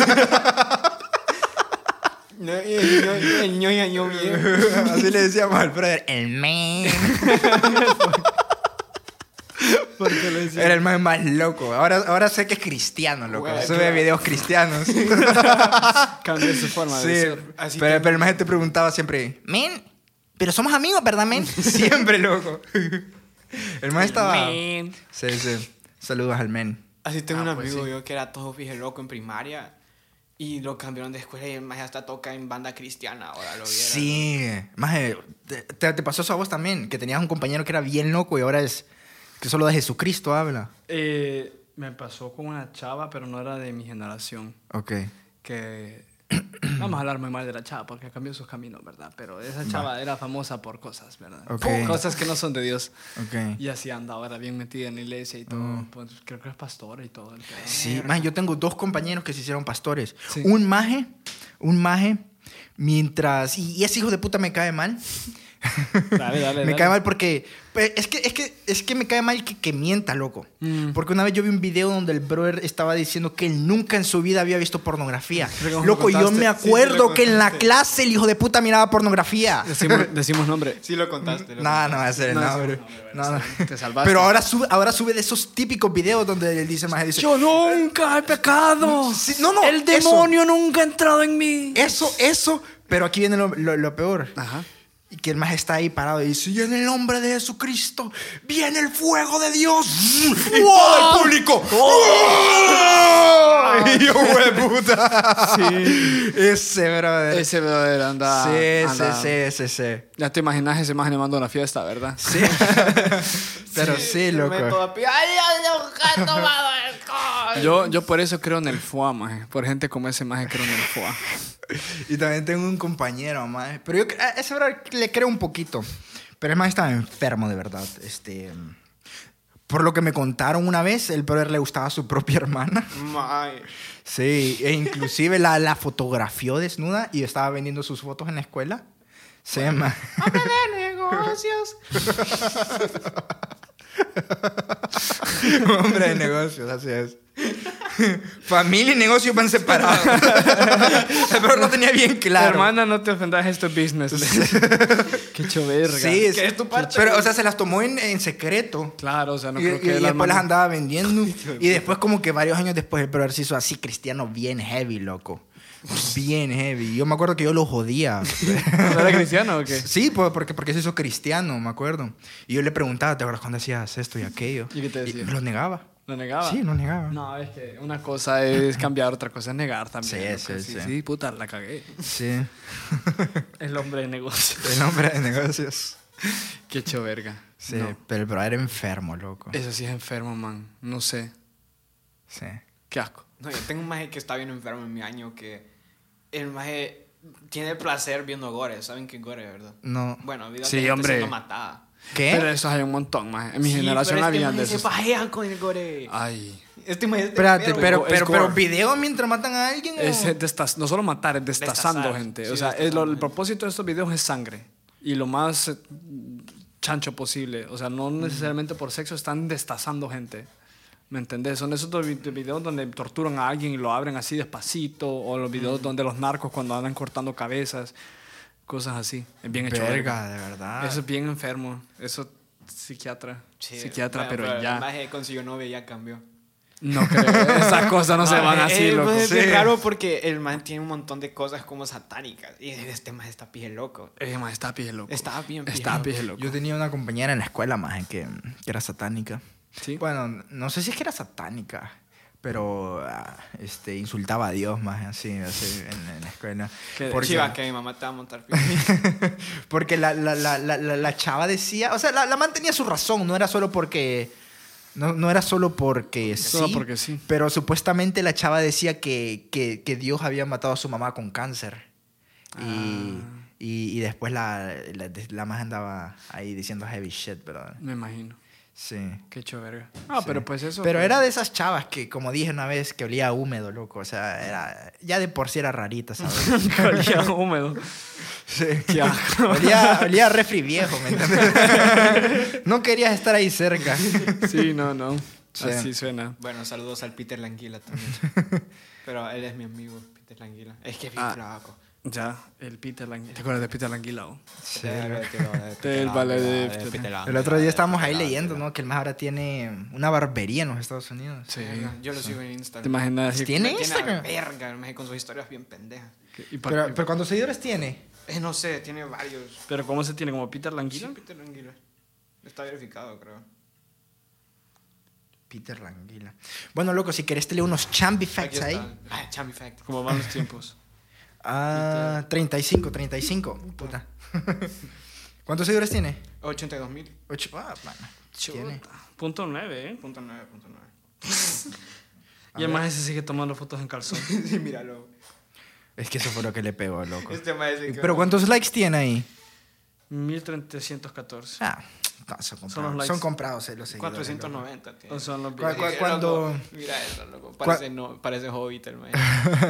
No, y el niño, el niño ya yo bien. Así le decíamos al brother, el men. Porque le decía- Era el man más loco. Ahora, ahora sé que es cristiano, loco. Güey, Sube claro. videos cristianos. Cambió su forma de Sí, ser. Así pero, que- pero el man te preguntaba siempre, men, pero somos amigos, ¿verdad, men? Siempre, loco. El man estaba... Men. Sí, sí. Saludos al men. Así tengo Ah, un pues amigo sí. yo que era todo fije loco en primaria. Y lo cambiaron de escuela y el más hasta toca en banda cristiana ahora, lo viera. Sí. Maje, te, te- te pasó eso a vos también, que tenías un compañero que era bien loco y ahora es que solo de Jesucristo habla. Eh, me pasó con una chava, pero no era de mi generación. Ok. Que vamos a hablar muy mal de la chava porque cambió sus caminos, ¿verdad? Pero esa chava era famosa por cosas, ¿verdad? Ok. Por cosas que no son de Dios. Ok. Y así andaba, era bien metida en la iglesia y todo. Mm. Pues, creo que es pastora y todo. El pedo. Sí, maje, yo tengo dos compañeros que se hicieron pastores. Sí. Un maje, un maje, mientras... Y, y ese hijo de puta me cae mal. Dale, dale, me dale. cae mal porque... pues, es, que, es, que, es que me cae mal que, que mienta, loco. Mm. Porque una vez yo vi un video donde el brother estaba diciendo que él nunca en su vida había visto pornografía. Creo que me Loco, yo contaste. me Sí, acuerdo sí lo que en la contaste. clase el hijo de puta miraba pornografía. Decimos, decimos nombre. Sí lo contaste. lo No, contaste. no va a ser el No, nombre. sí, no, No, bueno, no. te salvaste. Pero ahora sube, ahora sube de esos típicos videos donde él dice más, dice, Yo nunca he pecado. Sí, no, no, El demonio nunca ha entrado en mí. eso, eso, pero aquí viene lo, lo- lo peor. Ajá. Y que el más está ahí parado y dice, y en el nombre de Jesucristo viene el fuego de Dios. Y todo el público. Y yo, güey, puta. Sí. Ese, brother. Ese brother anda. sí, anda- sí, sí, sí, sí. Ya te imaginas ese imagen animando una fiesta, ¿verdad? Sí. Pero sí, Me loco. meto a pi- ¡Ay, ya nunca he tomado alcohol! Yo, yo por eso creo en el F U A, maje. Por gente como ese maje creo en el F U A. Y también tengo un compañero, más. Pero yo a ese brother le creo un poquito. Pero el más estaba enfermo, de verdad. Este, por lo que me contaron una vez, el brother le gustaba a su propia hermana. Mae. Sí, e inclusive la, la fotografió desnuda y estaba vendiendo sus fotos en la escuela. Se llama... ¡Hombre de negocios! Hombre de negocios, así es. Familia y negocio van separados. Pero no tenía bien claro. Hermana, no te ofendas, esto es business. Qué choverga. Sí, ¿Qué es tu parte? Pero, o sea, se las tomó en, en secreto. Claro, o sea, no y creo y- que y la después hermana- las andaba vendiendo. Y después, como que varios años después, el brother se hizo así cristiano bien heavy, loco. Bien heavy. Yo me acuerdo que yo lo jodía. ¿No era cristiano o qué? Sí, pues, porque, porque se hizo cristiano, me acuerdo. Y yo le preguntaba, ¿te acuerdas cuando hacías esto y aquello? ¿Y qué te decía? lo negaba. ¿Lo negaba? Sí, lo negaba. No, es que una cosa es cambiar, otra cosa es negar también. Sí, loco. sí, sí, sí. sí, puta, la cagué. Sí. El hombre de negocio. El hombre de negocios. Qué choverga. Sí, No. pero el brother era enfermo, loco. Eso sí es enfermo, man. No sé. Sí. Qué asco. No, yo tengo un maje que está bien enfermo en mi año que el maje tiene placer viendo gore. ¿Saben qué es gore, verdad? No. Bueno, videos Sí, de gente hombre. siendo matada. ¿Qué? Pero esos hay un montón, man. En mi Sí, generación pero había este de maje esos. se pajean con el gore. Ay. Este maje es Espérate, enfermo. pero, es pero, gore. pero video mientras matan a alguien. ¿o? Es destas- no solo matar, es destazando Destazar. gente. Sí, o sea, destazando es lo- el gente. propósito de estos videos es sangre. Y lo más eh, chancho posible. O sea, no necesariamente por sexo, están destazando gente. ¿Me entendés? Son esos dos videos donde torturan a alguien y lo abren así despacito, o los videos donde los narcos cuando andan cortando cabezas, cosas así. Es bien hecho. Verga, de verdad. Eso es bien enfermo. Eso, psiquiatra. Sí, psiquiatra, bueno, pero, ya. El maje consiguió novia y ya cambió. No creo. Esas cosas no, se van es, así, es, loco. Es bien Sí. raro porque el man tiene un montón de cosas como satánicas. Y este man está pije loco. Eh, man, está pije loco. Está bien pije Está loco. pije loco. Yo tenía una compañera en la escuela, más que, que era satánica. ¿Sí? Bueno, no sé si es que era satánica, pero ah, este, insultaba a Dios más así, así en, en la escuela. ¿Qué? Porque, Chiva, que mi mamá te va a montar pije. porque la, la, la, la, la, la chava decía, o sea, la, la man tenía su razón, no era solo porque... No, no era solo porque Solo sí, porque sí. pero supuestamente la chava decía que, que, que Dios había matado a su mamá con cáncer. Y, Ah. y, y después la, la, la más andaba ahí diciendo heavy shit, ¿verdad? Me imagino. Sí. Qué hecho verga. Ah, Sí. pero pues eso. Pero pues, era de esas chavas que, como dije una vez, que olía a húmedo, loco. O sea, era, ya de por sí era rarita, ¿sabes? que olía húmedo. Sí. Qué asco. olía, olía a refri viejo, ¿me entiendes? No querías estar ahí cerca. Sí, no, no. Sí. Así suena. Bueno, saludos al Peter Languila también. Pero él es mi amigo, Peter Languila. Es que es bien Ah. flaco. Ya, el Peter Languila. ¿Te acuerdas de Peter Languila? oh? Sí. Del ballet de- El otro día estábamos ahí leyendo, ¿no? Que el más ahora tiene una barbería en los Estados Unidos. Sí. Verga, Yo lo sigo en Instagram. ¿Te imaginas? así- ¿Tiene Me Instagram? Tiene a verga, el maje con sus historias bien pendejas. Y pa- Pero, y- pero ¿cuántos seguidores tiene? Eh, no sé, tiene varios. pero ¿cómo se tiene? ¿Como Peter Sí, Languila? Peter Languila. Está verificado, creo. Peter Languila. Bueno, loco, si querés te leo unos chambi Aquí facts está. ahí. Ah, Chambi Fact. ¿Cómo van los tiempos? Ah, treinta y cinco, treinta y cinco. Puta. ¿Cuántos seguidores tiene? ochenta y dos mil. Ocho. Ah, bueno. Tiene. Punto nueve, ¿eh? Punto nueve, punto nueve. Y además ese sigue tomando fotos en calzón. Sí, míralo. Es que eso fue lo que le pegó, loco. Este maestro. Pero ¿cuántos likes tiene ahí? mil trescientos catorce. Ah, no, son Son los comprados. likes. Son comprados eh, los seguidores. cuatrocientos loco. noventa, tío. O son los ¿Cu- cu- videos. Eh, cuando- loco, mira eso, loco. Parece, no, parece hobbit el maestro.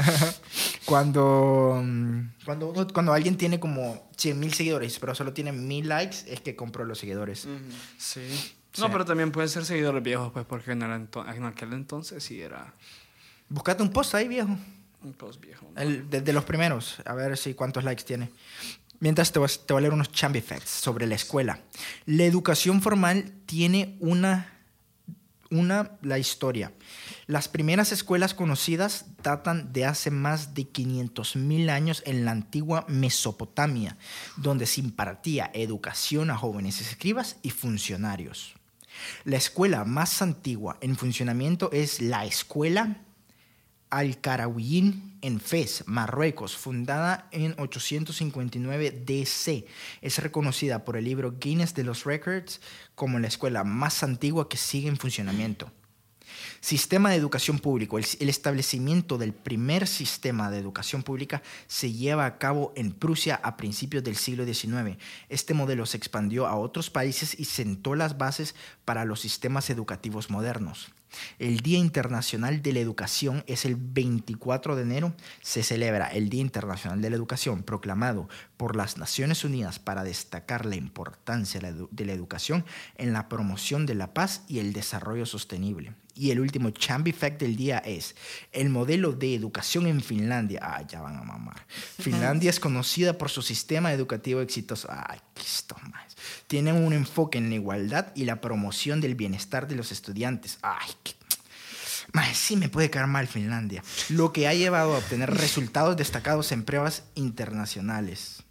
Cuando, mm, cuando, uno- cuando alguien tiene como cien mil seguidores, pero solo tiene mil likes, es que compró los seguidores. Ujú. Sí. Sí. No, pero también pueden ser seguidores viejos, pues, porque en, el ento- en aquel entonces sí era Búscate un post ahí, viejo. un post viejo. ¿no? El, de, de los primeros. A ver si cuántos likes tiene. Mientras te voy, a- te voy a leer unos chambi facts sobre la escuela. La educación formal tiene una, una, la historia. Las primeras escuelas conocidas datan de hace más de quinientos mil años en la antigua Mesopotamia, donde se impartía educación a jóvenes escribas y funcionarios. La escuela más antigua en funcionamiento es la escuela Al-Qarawiyyin en Fez, Marruecos, fundada en ochocientos cincuenta y nueve D C. Es reconocida por el libro Guinness de los Records como la escuela más antigua que sigue en funcionamiento. Sistema de educación público. El, el establecimiento del primer sistema de educación pública se lleva a cabo en Prusia a principios del siglo diecinueve. Este modelo se expandió a otros países y sentó las bases para los sistemas educativos modernos. El Día Internacional de la Educación es el veinticuatro de enero. Se celebra el Día Internacional de la Educación, proclamado por las Naciones Unidas para destacar la importancia de la, edu- de la educación en la promoción de la paz y el desarrollo sostenible. Y el último chambi fact del día es el modelo de educación en Finlandia. Ah, ya van a mamar. Finlandia es conocida por su sistema educativo exitoso. Ay, qué esto más. Tienen un enfoque en la igualdad y la promoción del bienestar de los estudiantes. Ay, qué... Más, sí me puede caer mal Finlandia. Lo que ha llevado a obtener resultados destacados en pruebas internacionales.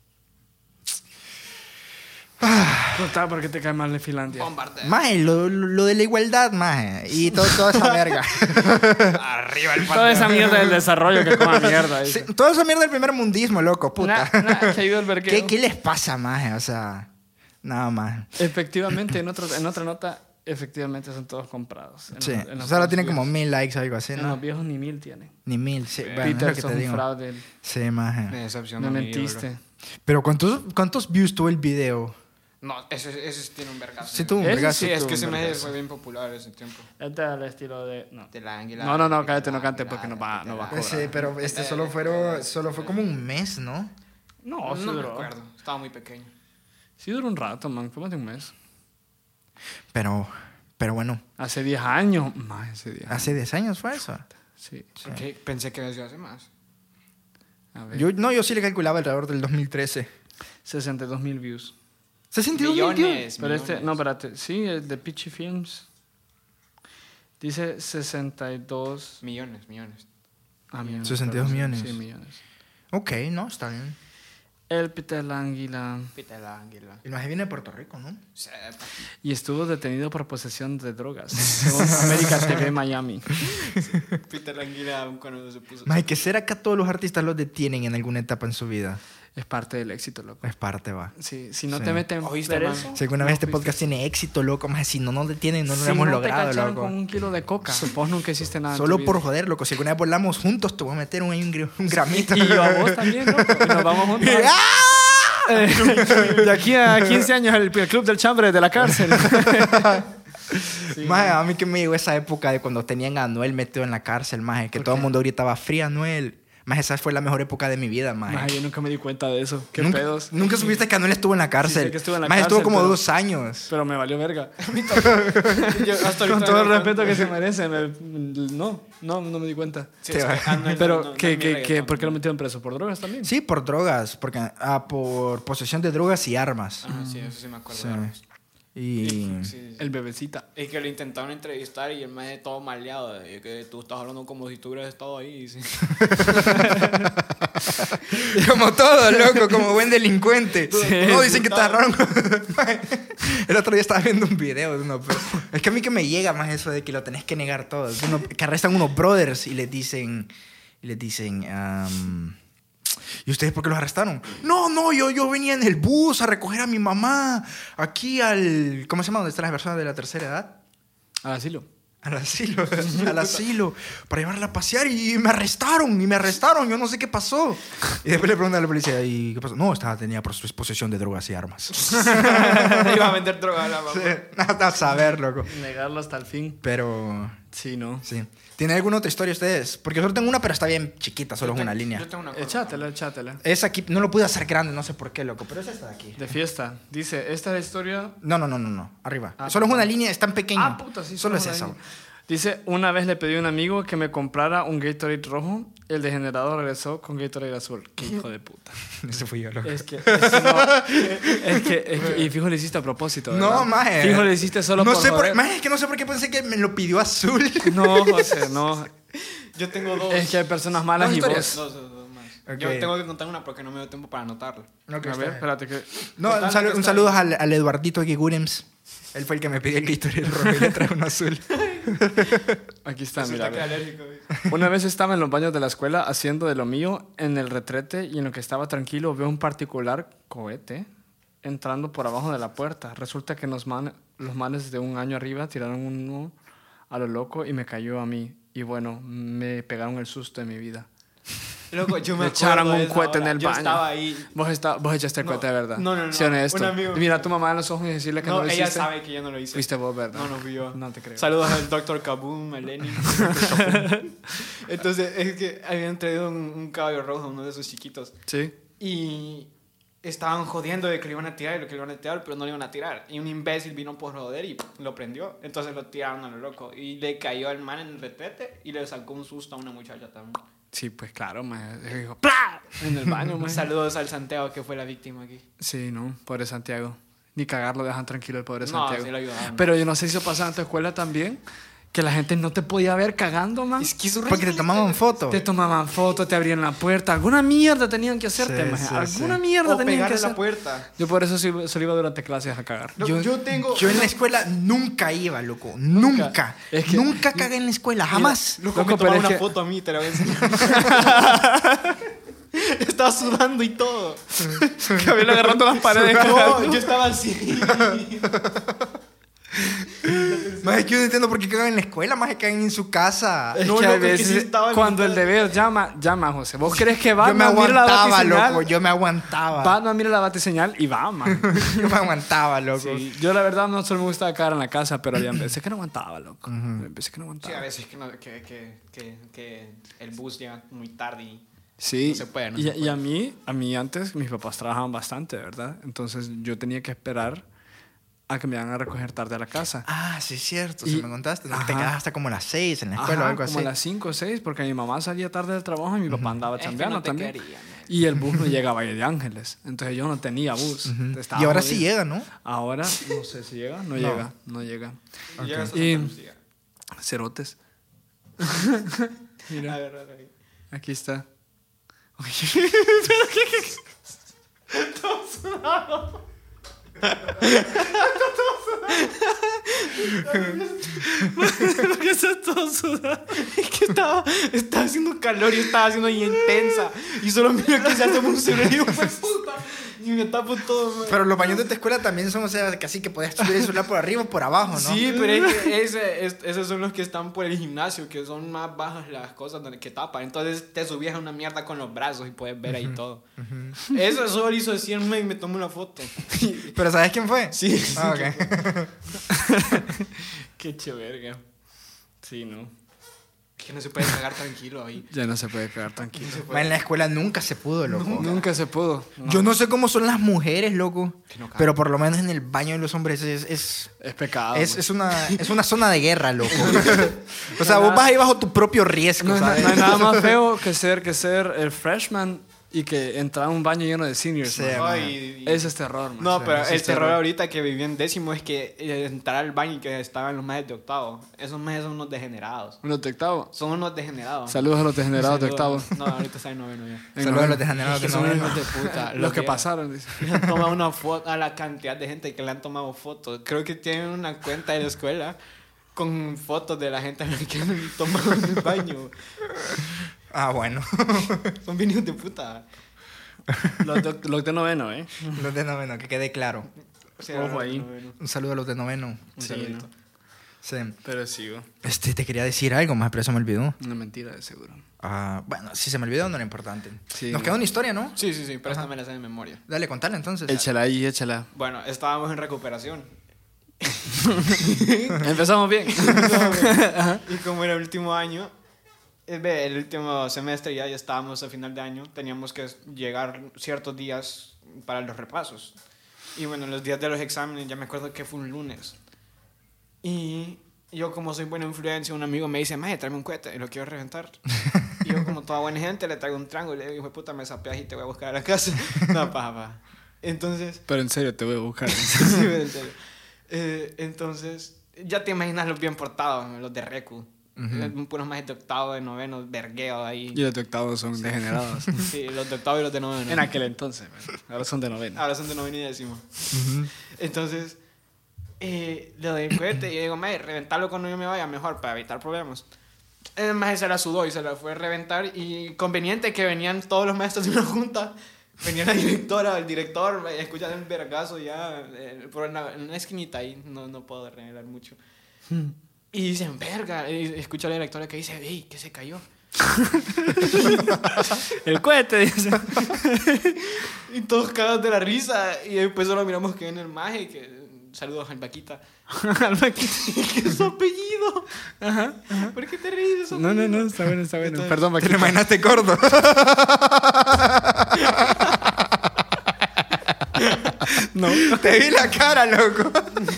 Contá, ¿por qué te cae mal de Finlandia? Bombardeo. Maje, lo, lo de la igualdad, maje. Y todo, toda esa verga. Arriba el Toda esa mierda del desarrollo que coma mierda. Sí, dice. toda esa mierda del primer mundismo, loco, puta. Nah, nah, que ayuda el vergueo. ¿Qué, ¿Qué les pasa, maje? O sea, nada más. Efectivamente, en, otro, en otra nota, efectivamente son todos comprados. En Sí, los- en los solo posts tienen como viejos. mil likes o algo así, En ¿no? los viejos ni mil tienen. Ni mil, sí. Bueno, es Peter, lo que sos te un digo. fraude. Sí, maje. Me decepcionó. Me mi mentiste. ídolo. Pero ¿cuántos, ¿cuántos views tuvo el video? No, ese, ese tiene un vergazo. Sí, tuvo un Ese vergazo. Sí, es tuvo que un ese me vergazo. fue bien popular ese tiempo. Este es el estilo de... No, De la águila. no, no, no, cállate, no cante porque nos va, nos va a Pues cobrar. sí, pero este solo, fueron, solo fue como un mes, ¿no? No, No, sí no me duró. acuerdo. Estaba muy pequeño. Sí duró un rato, man. Fue más de un mes. Pero, pero bueno, Hace diez años. Más, hace diez años. hace diez años fue eso. Sí. Ok, pensé que había sido hace más. A ver. Yo, no, yo sí le calculaba alrededor del dos mil trece. sesenta y dos mil views. sesenta y dos mil, tío. Millones, Pero este, millones. no, espérate. Sí, el de Peachy Films. Dice sesenta y dos. Millones, millones. Ah, millones. sesenta y dos perdón, millones. Sí, millones. Ok, no, está bien. El Peter Languila. Pita la águila. El maje viene de Puerto Rico, ¿no? Sepa. Y estuvo detenido por posesión de drogas. Según América T V Miami. Pita la águila aún cuando se puso. Maje, ¿qué será que a todos los artistas los detienen en alguna etapa en su vida? Es parte del éxito, loco. Es parte, va. Sí, si no Sí. te meten ¿Oíste, preso, man? Si alguna no vez este fuiste. podcast tiene éxito, loco, maje, si no nos detienen, no lo Si hemos no logrado, te cacharon loco. con un kilo de coca, vos nunca hiciste nada en Solo tu por vida. joder, loco. Si alguna vez volamos juntos, te voy a meter un, un, gr- un gramito. Y yo a vos también, loco. Y nos vamos juntos. ¡Ah! Eh, de aquí a quince años, el, el club del chambre de la cárcel. Sí, Maje, a mí que me llegó esa época de cuando tenían a Anuel metido en la cárcel, maje, que ¿Por todo el qué? mundo gritaba fría Anuel. Maje, esa fue la mejor época de mi vida, maje. Ay, yo nunca me di cuenta de eso. Qué ¿Nunca, pedos. nunca supiste que Anuel estuvo en la cárcel? sé que estuvo en la Maje, cárcel, estuvo como pero- dos años. Pero me valió verga. Yo hasta Con ahorita todo el no- respeto que se merece. me- no, no, no me di cuenta. Sí, Te es va. que Anuel Pero, no- no- no ¿qué, es mi qué, qué, reggaetón. ¿por qué lo metieron preso? ¿Por drogas también? Sí, por drogas, porque ah, por posesión de drogas y armas. Ajá, sí, eso sí me acuerdo. Sí. de Y Sí, sí. El bebecita. Es que lo intentaron entrevistar y el maje todo maleado. Y que tú estás hablando como si tú hubieras estado ahí. Sí. como todo, loco, como buen delincuente. No, dicen que te agarraron. El otro día estaba viendo un video de uno, pero es que a mí que me llega más eso de que lo tenés que negar todo. Es uno- que arrestan unos brothers y les dicen, y les dicen, am, ¿y ustedes por qué los arrestaron? No, no, yo, yo venía en el bus a recoger a mi mamá aquí al, ¿cómo se llama? ¿Dónde están las personas de la tercera edad? Al asilo. Al asilo, al asilo, para llevarla a pasear y me arrestaron, y me arrestaron, yo no sé qué pasó. Y después le preguntan a la policía, ¿y qué pasó? No, estaba, tenía pos- posesión de drogas y armas. Iba a vender droga a la mamá. Sí, nada a saber, loco. Negarlo hasta el fin. Pero, Sí, no. sí. ¿Tienen alguna otra historia ustedes? Porque yo solo tengo una, pero está bien chiquita, solo es Yo una tengo- línea. Yo tengo una cosa. Échatela, échatela. Esa aquí, no lo pude hacer grande, no sé por qué, loco, pero es esta de aquí. De fiesta. Dice, esta es la historia... No, no, no, no, no, arriba. Ah, solo es una perdón. línea, es tan pequeño. Ah, puta, sí. Solo es somos esa. ahí. Dice, una vez le pedí a un amigo que me comprara un Gatorade rojo. El degenerado regresó con Gatorade azul. Qué hijo de puta. Ese fui yo, loco. Es que, es que no, es que, es que- y fijo le hiciste a propósito, ¿verdad? No, maje. Fijo le hiciste solo no por sé por, joder. maje, es que no sé por qué pensé que me lo pidió azul. No, José, no. Yo tengo dos. Es que hay personas malas Dos y historias. vos... Dos, dos, dos más. Ok. Yo tengo que contar una porque no me dio tiempo para anotarla. Ok, A está ver, bien. espérate que... No, Total, un, salu- que un está saludo al, al Eduardito Guigurems. Él fue el que me pidió el Gatorade rojo y le trajo uno azul. Aquí está, Resulta mira. que a ver. alérgico. güey. Una vez estaba en los baños de la escuela haciendo de lo mío en el retrete y en lo que estaba tranquilo veo un particular cohete entrando por abajo de la puerta. Resulta que los, man- los manes de un año arriba tiraron uno a lo loco y me cayó a mí. Y bueno, me pegaron el susto de mi vida. Loco, yo me Me acuerdo echaron de un esa cohete en hora. el yo baño. estaba ahí. Vos, está, vos echaste el No, cohete de verdad. no, no, no. Sí, honesto. Un amigo- Y mira a tu mamá en los ojos y decirle que no, No, lo ella hiciste. sabe que yo no lo hice. Fuiste vos, ¿verdad? No, no fui yo. No te creo. Saludos al doctor Kaboom, a Lenin. Entonces, es que habían traído un, un caballo rojo, uno de esos chiquitos. Sí. Y estaban jodiendo de que lo iban a tirar y lo que lo iban a tirar, pero no lo iban a tirar. Y un imbécil vino por joder y lo prendió. Entonces lo tiraron a lo loco. Y le cayó al man en el retrete y le sacó un susto a una muchacha también. Sí, pues claro, man. Dijo, ¡plá! En el baño, man. Saludos al Santiago que fue la víctima aquí. Sí, no, pobre Santiago. Ni cagar lo dejan tranquilo el pobre No, Santiago. sí lo ayudaban. Pero yo no sé si eso pasaba en tu escuela también, que la gente no te podía ver cagando, man. Es que eso Porque te tomaban fotos. Te tomaban fotos, te abrían la puerta. Alguna mierda tenían que hacerte, Sí, man. sí, Alguna sí. mierda O tenían que pegarle hacer. la puerta. Yo por eso sí- solo iba durante clases a cagar. No, yo, tengo... Yo en la escuela nunca iba, loco. Nunca. Es que- nunca cagué en la escuela, jamás. Loco, Loco, me pero tomaron es una que- foto a mí, te la voy a enseñar. Estaba sudando y todo. Gabriel agarrando las paredes. No, yo estaba así. Más es que yo no entiendo por qué cagan en la escuela, más que cagan en su casa. Es No, que a loco, es que veces sí estaba en cuando mi el deber llama, llama, José. ¿Vos crees que va? Yo me no, mira la aguantaba, batiseñal. loco. Yo me aguantaba. Va, no mira la batiseñal y va, man. Yo me aguantaba, loco. Sí, yo la verdad no solo me gustaba cagar en la casa, pero había veces que no aguantaba, loco. Había veces que no Sí, aguantaba. a veces que, no, que, que, que, que el bus llega muy tarde y Sí, No se puede, no y, se y puede. a mí, a mí antes mis papás trabajaban bastante, ¿verdad? Entonces yo tenía que esperar a que me iban a recoger tarde a la casa. Ah, sí, es cierto. Y- Si me contaste. ¿no? Que te Ajá. quedas hasta como las seis en la escuela Ajá, o algo así. como a las cinco o seis, porque mi mamá salía tarde del trabajo y mi papá andaba Es que chambeando no te también. quería, man. Y el bus no llega a Valle de Ángeles. Entonces yo no tenía bus. Ujú. Estaba Y ahora jodido. sí llega, ¿no? Ahora, no sé si llega. No, llega, no llega. Y llegas hasta Y- Santa Lucía. Cerotes. Mira, Agarrar ahí. aquí está. Lo que está todo sudado. Es que estaba, estaba haciendo calor y estaba haciendo ahí intensa. Y solo miro que se hace un celular y yo, pues puta. Y me tapo todo, man. Pero los baños de tu escuela también son, o sea, casi que podías subir el celular por arriba o por abajo, ¿no? Sí, pero es que ese, es- esos son los que están por el gimnasio, que son más bajas las cosas donde, que tapan. Entonces te subías a una mierda con los brazos y puedes ver ahí todo. Eso solo hizo decirme y me tomó una foto. Pero ¿sabes quién fue? Sí, sí. Ah, ok. Qué chéverga. Sí, ¿no? Que no se puede cagar tranquilo ahí. Ya no se puede quedar tranquilo. Ma, en la escuela nunca se pudo, loco. Nunca se pudo. No. Yo no sé cómo son las mujeres, loco. Que no cagan. Pero por lo menos en el baño de los hombres es, es, Es pecado. es, man. es una, es una zona de guerra, loco. O sea, vos vas ahí bajo tu propio riesgo, No, hay na- ¿sabes? no hay nada más feo que ser, que ser el freshman y que entrar a un baño lleno de seniors. Sí, man. man. Ay, y- Ese es terror, man. No, Sí, pero ese el es terror terror. ahorita que viví en décimo es que eh, entrar al baño y que estaban los majes de octavo. Esos majes son unos degenerados. Unos de octavo. Son unos degenerados. Saludos a los degenerados de Saludos. octavo. No, ahorita está en noveno ya. En Saludos a noveno. los degenerados Es que de son noveno. hijos de puta. Los que de- pasaron. dice. Le han tomado una foto a la cantidad de gente que le han tomado fotos. Creo que tienen una cuenta de la escuela con fotos de la gente a la que han tomado en el baño. Ah, bueno. Son bien hijos de puta. Los de, los de noveno, ¿eh? Los de noveno, que quede claro. O sea, Ojo ahí. noveno. Un saludo a los de noveno. Un Sí, saludito. Sí. Pero sí, güey. Este, te quería decir algo más, pero se me olvidó. Una mentira, de seguro. Ah, bueno, si se me olvidó no era importante. Sí. Nos queda una historia, ¿no? Sí, sí, sí, pero Ajá. esta me la sé de memoria. Dale, contale entonces. Échala ahí, échala. Bueno, estábamos en recuperación. Empezamos bien. Y como era el último año, eh, ve, el último semestre ya, ya estábamos a final de año, teníamos que llegar ciertos días para los repasos. Y bueno, los días de los exámenes, ya me acuerdo que fue un lunes. Y yo, como soy buena influencia, un amigo me dice, maje, tráeme un cohete, y lo quiero reventar. Y yo, como toda buena gente, le traigo un triángulo y le digo, hijo de puta, me sapeas y te voy a buscar a la casa. No, paja, paja. Entonces... Pero en serio, te voy a buscar. Sí, en serio. Eh, entonces, ya te imaginas los bien portados, los de Recu. Ujú. Puros más de octavo, de noveno, vergueo ahí. Y los de octavo son degenerados. Sí, los de octavo y los de noveno. En aquel entonces, man. Ahora son de noveno. Ahora son de noveno y décimo. Entonces, eh, le doy el cohete y digo, mae, reventarlo cuando yo me vaya mejor para evitar problemas. El maestro se la sudó y se la fue a reventar. Y conveniente que venían todos los maestros de una junta. Venía la directora, el director, escuchan el vergazo ya, eh, por una, en una esquinita ahí, no, no puedo revelar mucho. Y dicen, verga, y escucho a la directora que dice, ey, que se cayó. El cohete, dice. Y todos cagados de la risa, y después solo miramos que viene el maje, que saludos al Vaquita. ¿Qué es su apellido? Ajá. ¿Por qué te ríes de su No, apellido? no, no, está bueno, está bueno. Entonces- Perdón, ¿Te lo Vaquita. imaginaste gordo? No. Te vi la cara, loco.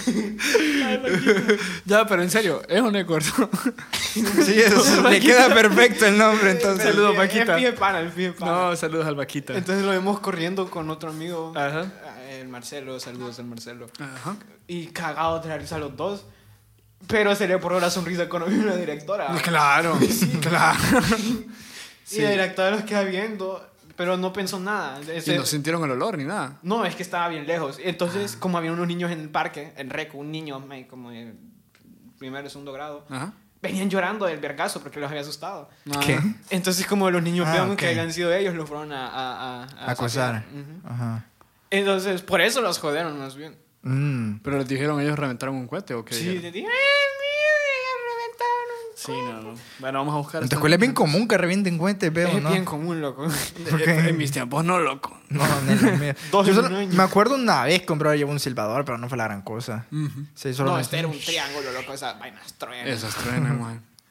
Ya, pero en serio, ¿es o no es corto? Sí, eso, le queda perfecto el nombre, entonces. Saludos, Es Vaquita. pie pana, el pie pana. No, saludos al Vaquita. Entonces lo vemos corriendo con otro amigo, Ajá. el Marcelo, saludos al Marcelo. Ajá. Y cagados de la risa los dos. Pero se le borró la sonrisa cuando vino la directora. Claro, claro. Y la directora los queda viendo, pero no pensó nada. Y Ese- no sintieron el olor ni nada. No, es que estaba bien lejos. Entonces, como había unos niños en el parque, en Recu, un niño me- como de primero o segundo grado, Ajá. venían llorando del vergazo porque los había asustado. ¿Qué? Entonces, como los niños Ah, vieron ok. que habían sido ellos, los fueron a, a, a, a Acosar. sapear. Ujú. Ajá. Entonces, por eso los jodieron más bien. Mm. Pero les dijeron ellos reventaron un cohete o qué. Sí, dijeron? te dije, ¡ay, Sí, no, no. Bueno, vamos a buscar. En tu esta- escuela es bien común que revienten cohetes, veo, es ¿no? bien común, loco. ¿Por qué? En mis tiempos no, loco. No, no es lo mío. Dos Yo en solo- un año. me acuerdo una vez que un brother llevó un silbador, pero no fue la gran cosa. Ujú. Sí, solo No, me- este era un triángulo, loco, esas vainas truenan. Esas truenan, man.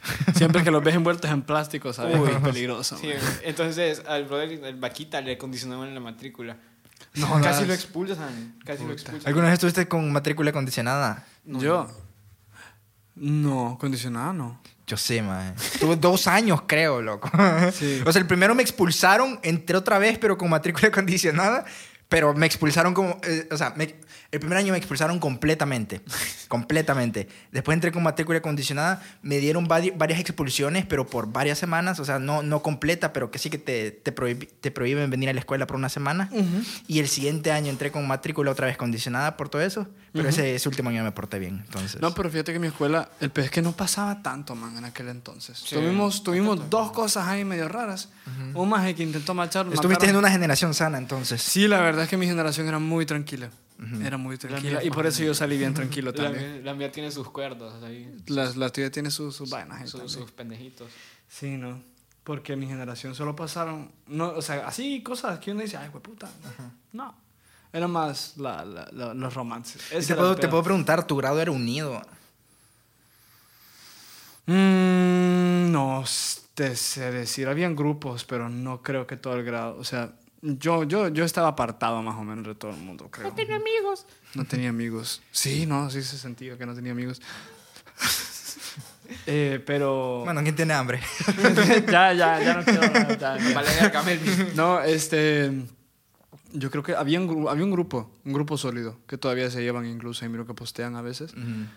Siempre que los ves envueltos en plástico, ¿sabes? Uy, peligroso. Sí, entonces al brother, el vaquita, le acondicionaban en la matrícula. No, casi jodas. lo expulsan. Casi Puta. lo expulsan. ¿Alguna vez estuviste con matrícula acondicionada? No, Yo. No, condicionada no. Yo sé, man. Tuve dos años, creo, loco. Sí. O sea, el primero me expulsaron, entré otra vez, pero con matrícula acondicionada. Pero me expulsaron como... eh, o sea, me- el primer año me expulsaron completamente. completamente. Después entré con matrícula acondicionada. Me dieron vari- varias expulsiones, pero por varias semanas. O sea, no, no completa, pero que sí que te, te, prohib- te prohíben venir a la escuela por una semana. Y el siguiente año entré con matrícula otra vez condicionada por todo eso. Pero ese, ese último año me porté bien, entonces... No, pero fíjate que mi escuela, el pez es que no pasaba tanto, man, en aquel entonces. Sí. Tuvimos, tuvimos dos cosas ahí medio raras. Un maje que intentó marchar. Estuviste mataron- en una generación sana, entonces. Sí, la verdad es que mi generación era muy tranquila. Era muy tranquila. Y por eso yo salí bien tranquilo La, también. mía- la mía tiene sus cuerdos ahí. La, la tuya tiene sus, sus vainas ahí Sus, también. sus pendejitos. Sí, no. Porque mi generación solo pasaron. No, o sea, así cosas que uno dice, ay, puta. No. Era más la, la- la- los romances. Y Ese te, era puedo, el te pedo. puedo preguntar, ¿tu grado era unido? Mm, no te sé decir. Habían grupos, pero no creo que todo el grado. O sea, yo, yo, yo estaba apartado más o menos de todo el mundo, creo. No tenía amigos. No tenía amigos. Sí, no, sí se sentía que no tenía amigos. Eh, pero... Bueno, ¿quién tiene hambre? ya, ya, ya no quiero hablar, ya, ya. Vale, verga, Melvin. No, este... Yo creo que había un, gru- había un grupo, un grupo sólido, que todavía se llevan incluso, y miro que postean a veces.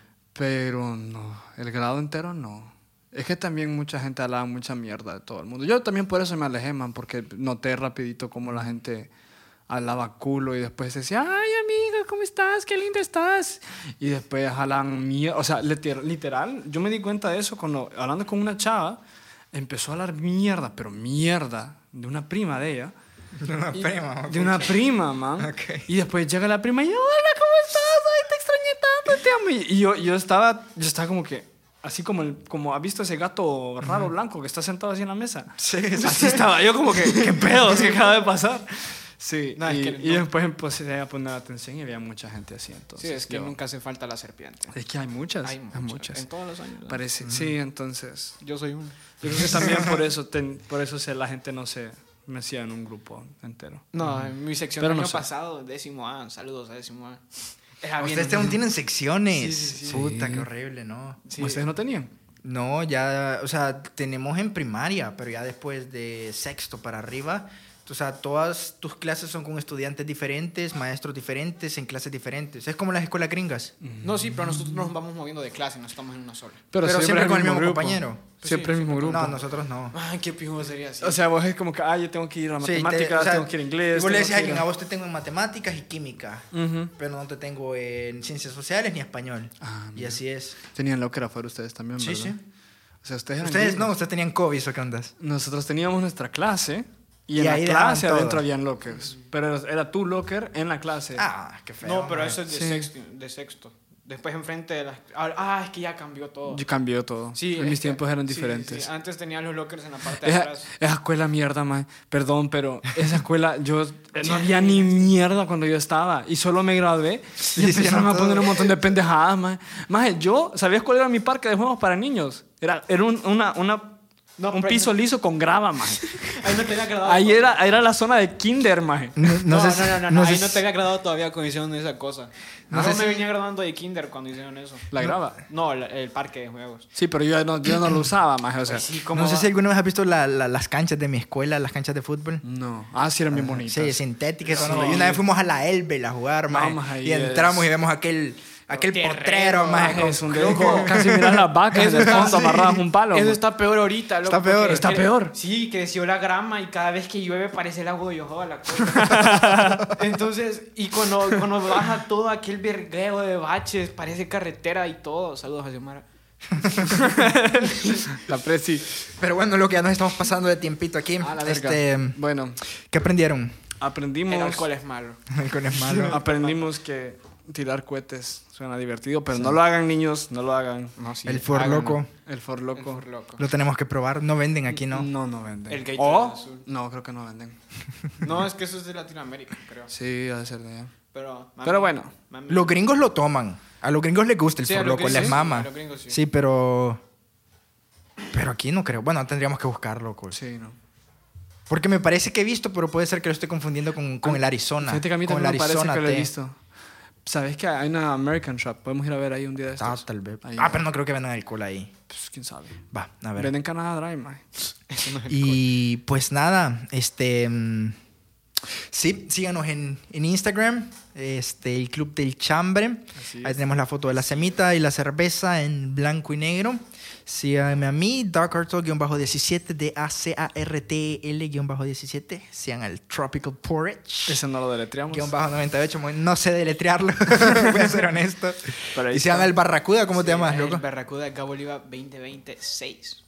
Pero no, el grado entero no. Es que también mucha gente hablaba mucha mierda de todo el mundo. Yo también por eso me alejé, man, porque noté rapidito cómo la gente hablaba culo y después decía, ay, amiga, ¿cómo estás? Qué linda estás. Y después hablan mierda. O sea, liter- literal, yo me di cuenta de eso cuando, hablando con una chava, empezó a hablar mierda, pero mierda, de una prima de ella. De una Y- prima. De una prima, man. Ok. Y después llega la prima y, hola, ¿cómo estás? Ay, te extrañé tanto, te amo. Y, y yo, yo, estaba, yo estaba como que, así como, el, como ¿has visto ese gato raro blanco que está sentado así en la mesa? Sí, sí, Así estaba yo como que, ¿qué pedos que acaba de pasar? Sí, No, y, es que y no. después empecé a poner atención y había mucha gente así. Entonces, Sí, es que yo- nunca hace falta la serpiente. Es que hay muchas, Hay hay muchas. muchas. En todos los años. ¿no? Parece, sí, entonces... Yo soy uno. Yo creo que también por eso, ten- por eso se, la gente no se mecía en un grupo entero. No, en mi sección Pero del no año sé. pasado, décimo A, saludos a décimo A. Era bien- Ustedes aún tienen secciones. Sí, sí, sí. Puta, Sí. qué horrible, ¿no? Sí. ¿Ustedes no tenían? No, ya, o sea, tenemos en primaria, pero ya después de sexto para arriba, o sea, todas tus clases son con estudiantes diferentes, maestros diferentes, en clases diferentes. Es como las escuelas gringas. No, sí, pero nosotros nos vamos moviendo de clase, no estamos en una sola. Pero siempre con el mismo grupo. compañero. Siempre el mismo grupo. No, nosotros no. Ay, qué pijo sería así. O sea, vos es como que, ah, yo tengo que ir a Sí, te- matemáticas, o sea, tengo que ir a inglés. y vos le tengo decís a que ir alguien, a vos te tengo en matemáticas y química, Ujú. pero no te tengo en ciencias sociales ni español. Ah, y mira. así es. Tenían lo que era fuera ustedes también, Sí, ¿verdad? sí. O sea, ustedes eran Ustedes gringos. no, ustedes tenían COVID, ¿o qué ondas? Nosotros teníamos nuestra clase y, Y en ahí la dejaban clase todo. adentro habían lockers. Pero era, era tu locker en la clase. Ah, qué feo. no, pero man. eso es de, Sí. sexto, de sexto. Después enfrente de las... Ah, es que ya cambió todo. Yo cambió todo. Sí, en es mis que- tiempos eran sí, diferentes. sí. Antes tenía los lockers en la parte de Esa, atrás. esa escuela mierda, man. Perdón, pero esa escuela, yo eh, no había ni mierda cuando yo estaba. Y solo me gradué y Sí, sí, empezaron no, a poner todo. un montón de pendejadas, man. Más, yo, ¿sabías cuál era mi parque de juegos para niños? Era, era un, una, una, No, un pero- piso liso con grava, man. Ahí no te había agradado. Ahí era, era la zona de kinder, man. No, No, no no, sé, no, no, no, no sé ahí no si- te había agradado todavía cuando hicieron esa cosa. No No, sé me si- venía graduando de kinder cuando hicieron eso. La grava. No, la- el parque de juegos. Sí, pero yo no, yo no lo usaba, más. O sea, Pues sí, ¿cómo no sé va? si alguna vez has visto la- la- las canchas de mi escuela, las canchas de fútbol. no. Ah, sí, eran bien bonitas. Sí, sintéticas. Sí. ¿no? Y una vez fuimos a la Elbel a jugar, maje, Vamos ahí, y entramos es- y vemos aquel, aquel Terreno, potrero, maje, Maje, con- es un loco. Casi miras las vacas en el fondo amarradas a un palo. Eso man. está peor ahorita, loco. Está peor. porque Está cre- peor. Sí, creció la grama y cada vez que llueve parece el agua de Yohoa la cosa. Entonces, y cuando, cuando baja todo aquel vergueo de baches, parece carretera y todo. Saludos a Xiomara. La presi. Pero bueno, lo que ya nos estamos pasando de tiempito aquí. Ah, la verga. este, Bueno, ¿Qué aprendieron? aprendimos. El alcohol es malo. Con es malo. Aprendimos que tirar cohetes suena divertido, pero no lo hagan, niños, no lo hagan. No, sí, El For háganlo. Loco. El For El Loco. For Loco. Lo tenemos que probar. No venden aquí, ¿no? No, no venden. El Gatorade O, azul. no, creo que no venden. No, es que eso es de Latinoamérica, creo. Sí, ha de ser de allá. Pero, mami, Pero bueno. mami- Los gringos lo toman. A los gringos les gusta el Sí, a For los Loco, gringos les sí, mama. a los gringos sí. Sí, pero... Pero aquí no creo. Bueno, tendríamos que buscarlo. Pues. Sí, no. Porque me parece que he visto, pero puede ser que lo estoy confundiendo con, con el Arizona. Fíjate que a mí con también me el parece que lo he T. visto. ¿Sabes que hay una American Shop? Podemos ir a ver ahí un día de Ah, estos. tal vez. Ahí. Ah, pero no creo que vendan alcohol ahí. Pues, quién sabe. Va, a ver. Venden Canadá Dry, man. Y pues nada, este... mm, sí, síganos en, en Instagram, este, el Club del Chambre. Así Ahí es. tenemos la foto de la semita y la cerveza en blanco y negro. Síganme a mí, Darkartle-diecisiete, D A C A R T L-diecisiete. Sigan al Tropical Porridge. Ese no lo deletreamos. Guión bajo noventa y ocho, no sé deletrearlo, voy a ser honesto. Pero ahí Y sigan está. al Barracuda, ¿cómo te llamas, El loco? Barracuda Gabo Oliva veinte veintiséis.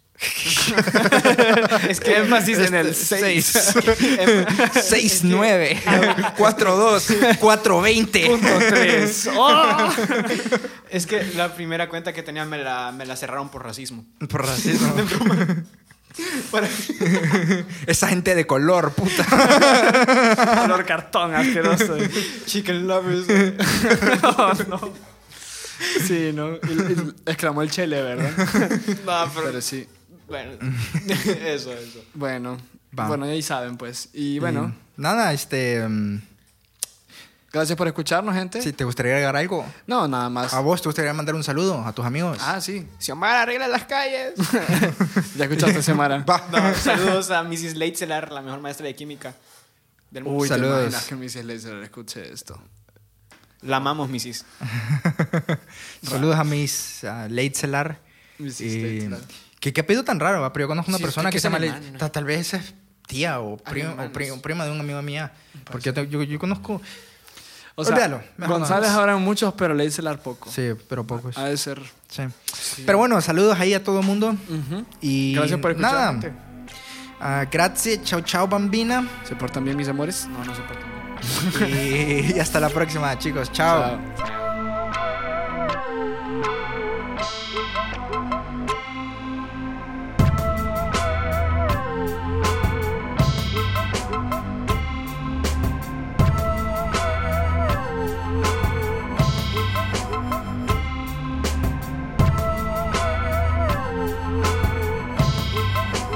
Es que énfasis en el seis. seis nueve cuatro dos cuatro veinte tres. ¡Oh! Es que la primera cuenta que tenía me la, me la cerraron por racismo. Por racismo. Para- Esa gente de color, puta. Color cartón asqueroso. Chicken lovers. no, no. Sí, ¿no? Y- y exclamó el chele, ¿verdad? No, pero, Pero sí. bueno, eso, eso. Bueno. Va. Bueno, ahí saben, pues. Y bueno, Y nada, este... um, gracias por escucharnos, gente. si te gustaría agregar algo, No, nada más. a vos te gustaría mandar un saludo a tus amigos. Ah, sí. Xiomara arregla las calles. Ya escuchaste, Semara. Va. No, saludos a missus Leitzeler, la mejor maestra de química del mundo. Uy, Saludos. te imaginas que missus Laser escuche esto. La amamos, missus Saludos a mis uh, Leitzelar. missus Y- Laser. ¿Qué, qué apellido tan raro, ¿va? Pero yo conozco una Sí, persona que que es se llama... alemán, Le- ¿no? ta- Tal vez es tía o, prima, o hermanos. pri- prima de un amigo mía. Porque yo, te- yo, yo conozco... O sea, Olvídalo, mejor no. González ahora muchos, pero Laser poco. Sí, pero pocos. Ha de ser. Sí. Pero bueno, saludos ahí a todo el mundo. Ujú. Y Gracias por escuchar, nada. gente. Ah, grazie, chao chao bambina. ¿Se portan bien, mis amores? No, no se portan bien. Y, y hasta la próxima, chicos. Chao. Chao.